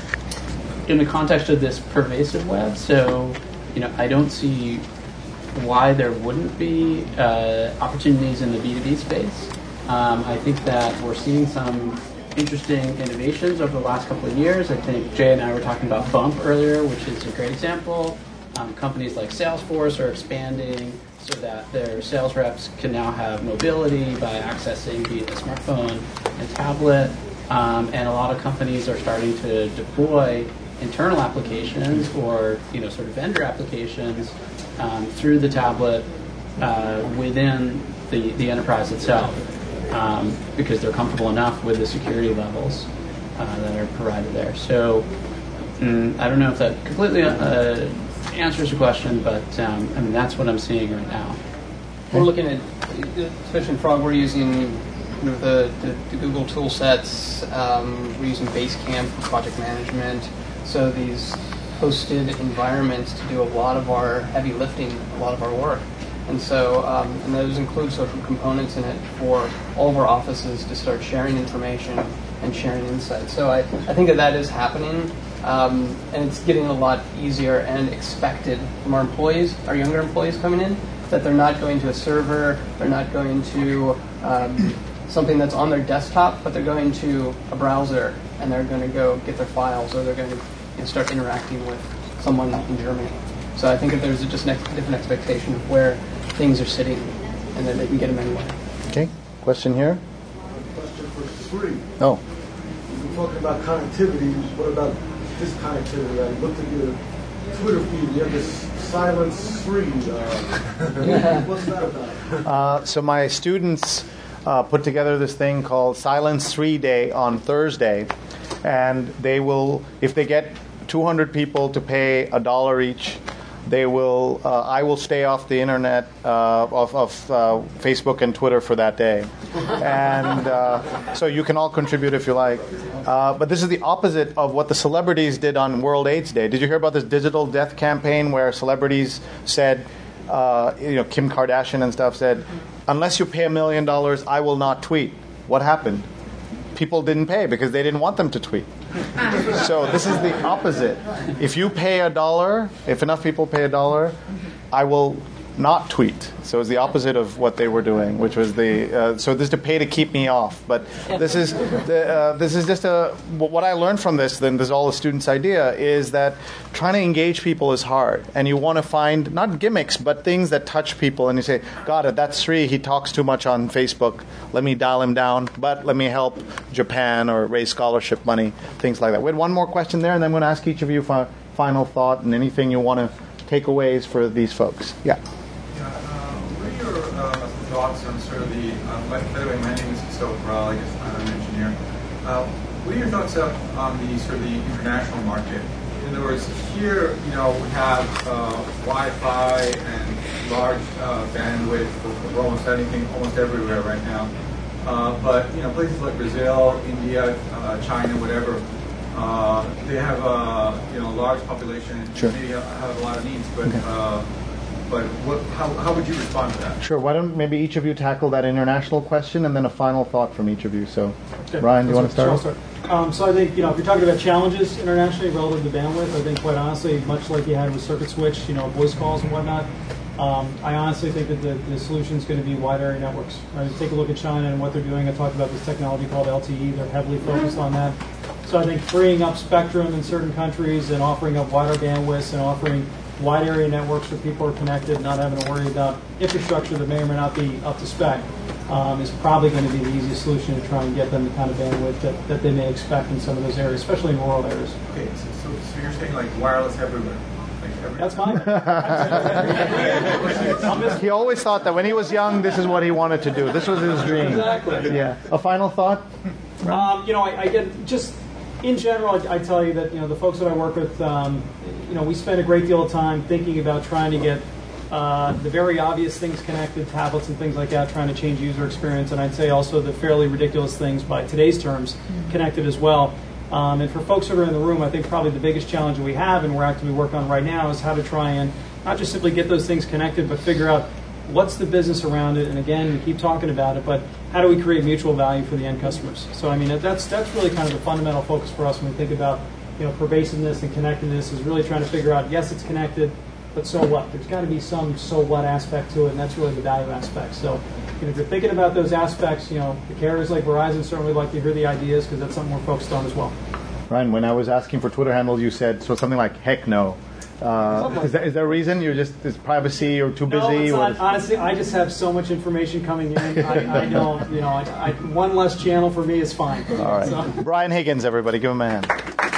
in the context of this pervasive web, so, you know, I don't see why there wouldn't be uh, opportunities in the B two B space. Um, I think that we're seeing some interesting innovations over the last couple of years. I think Jay and I were talking about Bump earlier, which is a great example. Um, companies like Salesforce are expanding so that their sales reps can now have mobility by accessing via the smartphone and tablet. Um, and a lot of companies are starting to deploy internal applications or, you know, sort of vendor applications um, through the tablet uh, within the, the enterprise itself um, because they're comfortable enough with the security levels uh, that are provided there. So mm, I don't know if that completely uh, answers your question, but um, I mean that's what I'm seeing right now. We're looking at, especially in Frog, we're using you know, the, the, the Google tool sets. Um, we're using Basecamp for project management. So these hosted environments to do a lot of our heavy lifting, a lot of our work. And so, um, and those include social components in it for all of our offices to start sharing information and sharing insights. So I, I think that that is happening. Um, and it's getting a lot easier and expected from our employees, our younger employees coming in, that they're not going to a server, they're not going to um, something that's on their desktop, but they're going to a browser and they're going to go get their files or they're going to you know, start interacting with someone in Germany. So I think that there's just a different expectation of where things are sitting and that they can get them anywhere. Okay, question here? Question for Sri. Oh. We're talking about connectivity. What about this connectivity? I looked at your Twitter feed. You have this Silence Free. Uh, what's that about? Uh, so my students uh, put together this thing called Silence three Day on Thursday, and they will, if they get two hundred people to pay a dollar each, they will. Uh, I will stay off the internet, uh, of, of uh, Facebook and Twitter for that day, and uh, so you can all contribute if you like. Uh, but this is the opposite of what the celebrities did on World AIDS Day. Did you hear about this digital death campaign where celebrities said, uh, you know, Kim Kardashian and stuff said, unless you pay a million dollars, I will not tweet. What happened? People didn't pay because they didn't want them to tweet. So this is the opposite. If you pay a dollar, if enough people pay a dollar, I will not tweet. So it's the opposite of what they were doing, which was the uh, so this is to pay to keep me off. But this is the, uh, this is just a what I learned from this. Then this is all the students' idea is that trying to engage people is hard, and you want to find not gimmicks but things that touch people. And you say, "God, that's Sri. He talks too much on Facebook. Let me dial him down. But let me help Japan or raise scholarship money, things like that." We had one more question there, and then I'm going to ask each of you for final thought and anything you want to takeaways for these folks. Yeah. Uh, thoughts on sort of the, uh, by, by the way, my name is Gustavo Corral, I guess I'm an engineer. Uh, what are your thoughts uh, on the sort of the international market? In other words, here, you know, we have uh, Wi-Fi and large uh, bandwidth for, for almost anything, almost everywhere right now. Uh, but, you know, places like Brazil, India, uh, China, whatever, uh, they have, uh, you know, a large population, sure. maybe have a lot of needs, but uh, but what, how, how would you respond to that? Sure. Why don't maybe each of you tackle that international question, and then a final thought from each of you. So, okay. Ryan, you want to start? Sure, um, so I think, you know, if you're talking about challenges internationally relative to bandwidth, I think quite honestly, much like you had with Circuit Switch, you know, voice calls and whatnot, um, I honestly think that the, the solution is going to be wide area networks. Right? Take a look at China and what they're doing. I talked about this technology called L T E. They're heavily focused on that. So I think freeing up spectrum in certain countries and offering up wider bandwidths and offering wide area networks where people are connected, not having to worry about infrastructure that may or may not be up to spec, um, is probably going to be the easiest solution to try and get them the kind of bandwidth that, that they may expect in some of those areas, especially in rural areas. Okay, so, so, so you're saying like wireless everywhere? Like everywhere. That's fine. He always thought that when he was young, this is what he wanted to do. This was his dream. Exactly. Yeah. A final thought? Um, you know, I, I get just in general. I, I tell you that you know the folks that I work with, um, you know, we spend a great deal of time thinking about trying to get uh, the very obvious things connected, tablets and things like that, trying to change user experience, and I'd say also the fairly ridiculous things by today's terms connected as well. Um, and for folks that are in the room, I think probably the biggest challenge that we have and we're actively working on right now is how to try and not just simply get those things connected, but figure out what's the business around it. And again, we keep talking about it, but how do we create mutual value for the end customers? So, I mean, that's that's really kind of the fundamental focus for us when we think about, you know, pervasiveness and connectedness is really trying to figure out, yes, it's connected, but so what? There's got to be some so what aspect to it, and that's really the value aspect. So, you know, if you're thinking about those aspects, you know, the carriers like Verizon certainly like to hear the ideas because that's something we're focused on as well. Ryan, when I was asking for Twitter handles, you said so something like "heck no." Uh, is, there, is there a reason you're just is privacy or too busy? No, it's not. Or Honestly, I just have so much information coming in. I, I know, you know, I, I, one less channel for me is fine. All right, so. Brian Higgins, everybody, give him a hand.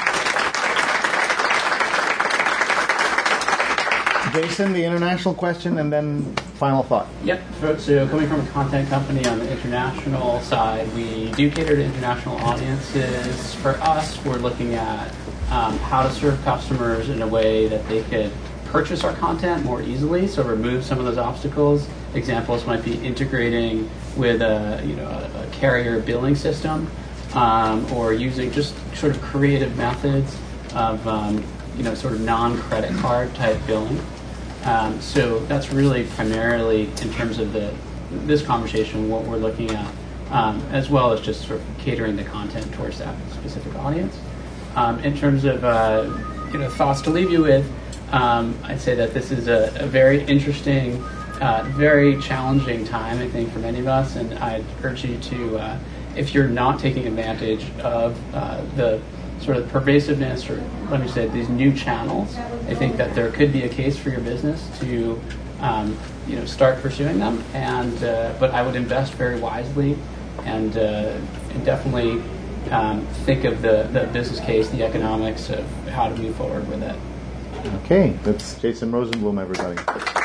Jason, the international question, and then final thought. Yep. So coming from a content company on the international side, we do cater to international audiences. For us, we're looking at um, how to serve customers in a way that they could purchase our content more easily, so remove some of those obstacles. Examples might be integrating with a, you know, a, a carrier billing system, um, or using just sort of creative methods of um, you know, sort of non-credit card type billing. Um, so that's really primarily in terms of the this conversation what we're looking at, um, as well as just sort of catering the content towards that specific audience. Um, in terms of uh, you know thoughts to leave you with, um, I'd say that this is a, a very interesting, uh, very challenging time, I think, for many of us, and I'd urge you to, uh, if you're not taking advantage of uh, the sort of pervasiveness, or let me say, these new channels, I think that there could be a case for your business to, um, you know, start pursuing them. And uh, but I would invest very wisely, and uh, and definitely um, think of the, the business case, the economics of how to move forward with it. Okay, that's Jason Rosenblum, everybody.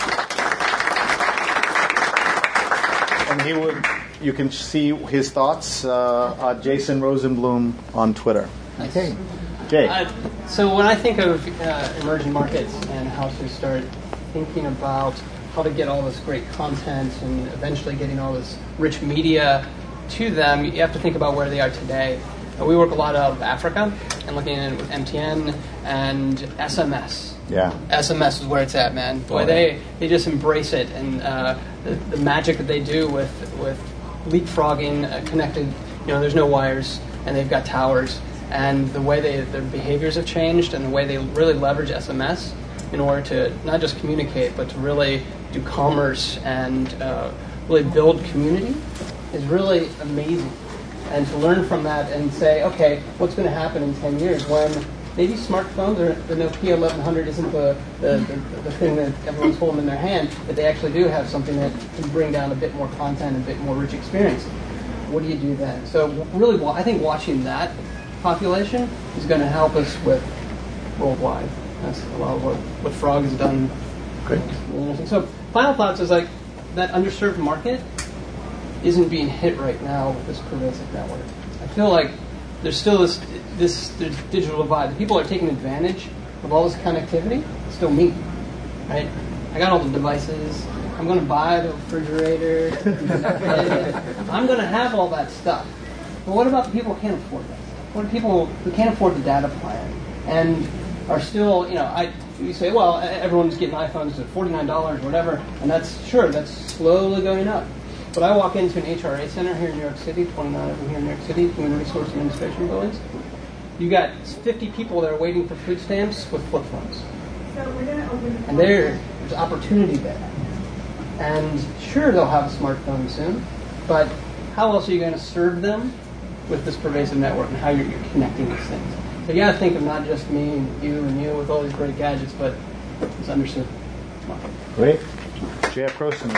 And he would, you can see his thoughts uh, at Jason Rosenblum on Twitter. Okay, Jay. Uh, so when I think of uh, emerging markets and how to start thinking about how to get all this great content and eventually getting all this rich media to them, you have to think about where they are today. Uh, we work a lot out of Africa and looking at M T N and S M S. Yeah. S M S is where it's at, man. Boy, oh, they, they just embrace it, and uh, the, the magic that they do with with leapfrogging, uh, connected, you know, there's no wires, and they've got towers. And the way they, their behaviors have changed, and the way they really leverage S M S in order to not just communicate, but to really do commerce and uh, really build community is really amazing. And to learn from that and say, okay, what's going to happen in ten years when maybe smartphones or the Nokia eleven hundred isn't the, the, the, the thing that everyone's holding in their hand, but they actually do have something that can bring down a bit more content, a bit more rich experience. What do you do then? So really, I think watching that population is going to help us with worldwide. That's a lot of what, what Frog has done. Great. So final thoughts is like that underserved market isn't being hit right now with this pervasive network. I feel like there's still this this, this digital divide. The people are taking advantage of all this connectivity. It's still me, right? I got all the devices. I'm going to buy the refrigerator. I'm going to have all that stuff. But what about the people who can't afford that? What are people who can't afford the data plan and are still, you know, I you say, well, everyone's getting iPhones at forty-nine dollars or whatever, and that's, sure, that's slowly going up. But I walk into an H R A center here in New York City, twenty-nine of them here in New York City, Human Resource Administration buildings. You got fifty people that are waiting for food stamps with flip phones. And there, there's opportunity there. And sure, they'll have a smartphone soon, but how else are you going to serve them with this pervasive network and how you're, you're connecting these things? So you got to think of not just me and you and you with all these great gadgets, but this understood market. Great. J F Grossen.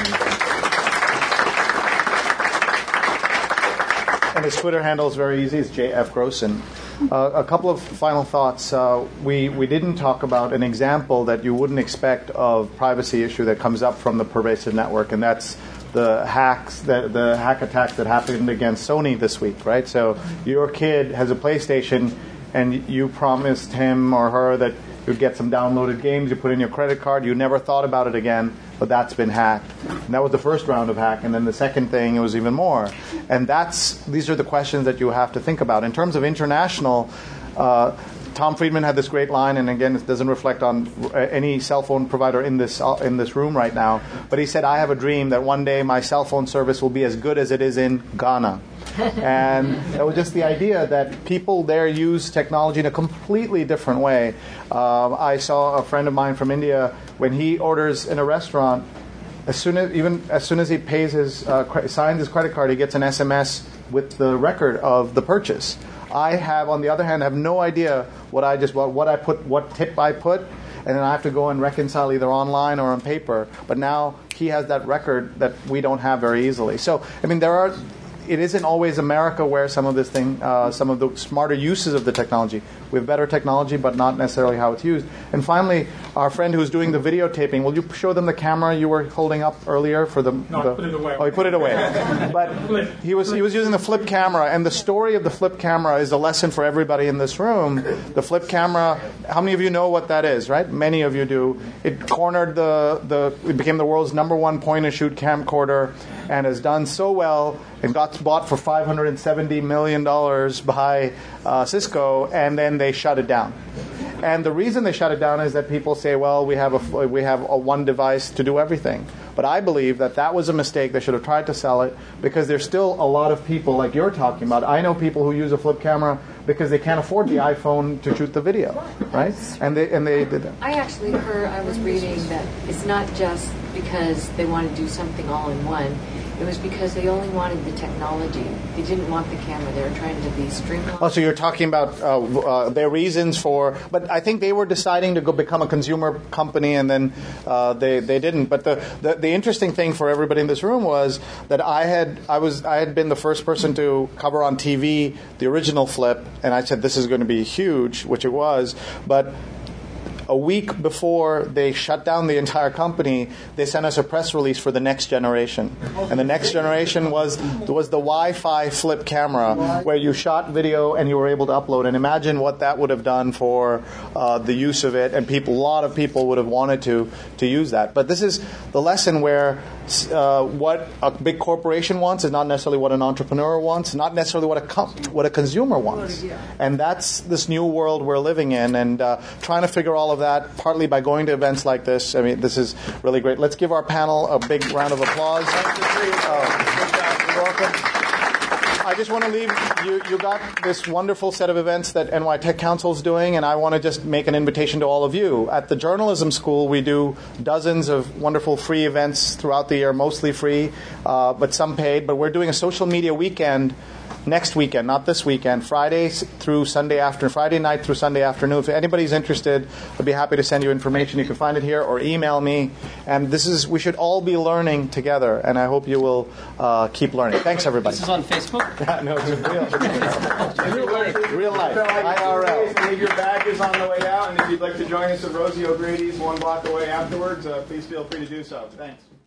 And his Twitter handle is very easy. It's J F Grossen. Uh, a couple of final thoughts. Uh, we, we didn't talk about an example that you wouldn't expect of privacy issue that comes up from the pervasive network, and that's the hacks, the, the hack attacks that happened against Sony this week, right? So your kid has a PlayStation, and you promised him or her that you'd get some downloaded games, you put in your credit card, you never thought about it again, but that's been hacked. And that was the first round of hack, and then the second thing, it was even more. And that's these are the questions that you have to think about. In terms of international, uh, Tom Friedman had this great line, and again, it doesn't reflect on any cell phone provider in this uh, in this room right now, but he said, I have a dream that one day my cell phone service will be as good as it is in Ghana. And that was just the idea that people there use technology in a completely different way. Uh, I saw a friend of mine from India, when he orders in a restaurant, as soon as even as soon as he pays his uh, cre- signs his credit card, he gets an S M S with the record of the purchase. I have, on the other hand, have no idea what I just what, what I put, what tip I put, and then I have to go and reconcile either online or on paper. But now he has that record that we don't have very easily. So, I mean, there are. It isn't always America where some of this thing, uh, some of the smarter uses of the technology. We have better technology, but not necessarily how it's used. And finally, our friend who's doing the videotaping, will you show them the camera you were holding up earlier for the? No, the I put it away. Oh, he put it away. But he was he was using the flip camera, and the story of the flip camera is a lesson for everybody in this room. The flip camera. How many of you know what that is? Right? Many of you do. It cornered the the. It became the world's number one point and shoot camcorder, and has done so well. It got bought for five hundred seventy million dollars by uh, Cisco, and then they shut it down. And the reason they shut it down is that people say, well, we have a, we have a one device to do everything. But I believe that that was a mistake. They should have tried to sell it, because there's still a lot of people, like you're talking about. I know people who use a flip camera because they can't afford the iPhone to shoot the video, right? And they and they did that. I actually heard, I was reading that it's not just because they want to do something all in one. It was because they only wanted the technology. They didn't want the camera. They were trying to be streamlined. Oh, so you're talking about uh, uh, their reasons for... But I think they were deciding to go become a consumer company, and then uh, they they didn't. But the, the the interesting thing for everybody in this room was that I had I was I had been the first person to cover on T V the original Flip, and I said this is going to be huge, which it was. But a week before they shut down the entire company, they sent us a press release for the next generation. And the next generation was was the Wi-Fi flip camera, where you shot video and you were able to upload. And imagine what that would have done for uh, the use of it. And people, a lot of people would have wanted to to use that. But this is the lesson where uh, what a big corporation wants is not necessarily what an entrepreneur wants, not necessarily what a com- what a consumer wants. And that's this new world we're living in, and uh, trying to figure all of that, partly by going to events like this. I mean, this is really great. Let's give our panel a big round of applause. Uh, you're welcome. I just want to leave you. You got this wonderful set of events that N Y Tech Council is doing, and I want to just make an invitation to all of you. At the journalism school, we do dozens of wonderful free events throughout the year, mostly free, uh, but some paid. But we're doing a social media weekend next weekend, not this weekend, Friday through Sunday afternoon, Friday night through Sunday afternoon. If anybody's interested, I'd be happy to send you information. You can find it here or email me. And this is, we should all be learning together, and I hope you will uh, keep learning. Thanks, everybody. This is on Facebook? No, it's real. Real life. Real life. I R L. Leave your badges on the way out, and if you'd like to join us at Rosie O'Grady's one block away afterwards, uh, please feel free to do so. Thanks.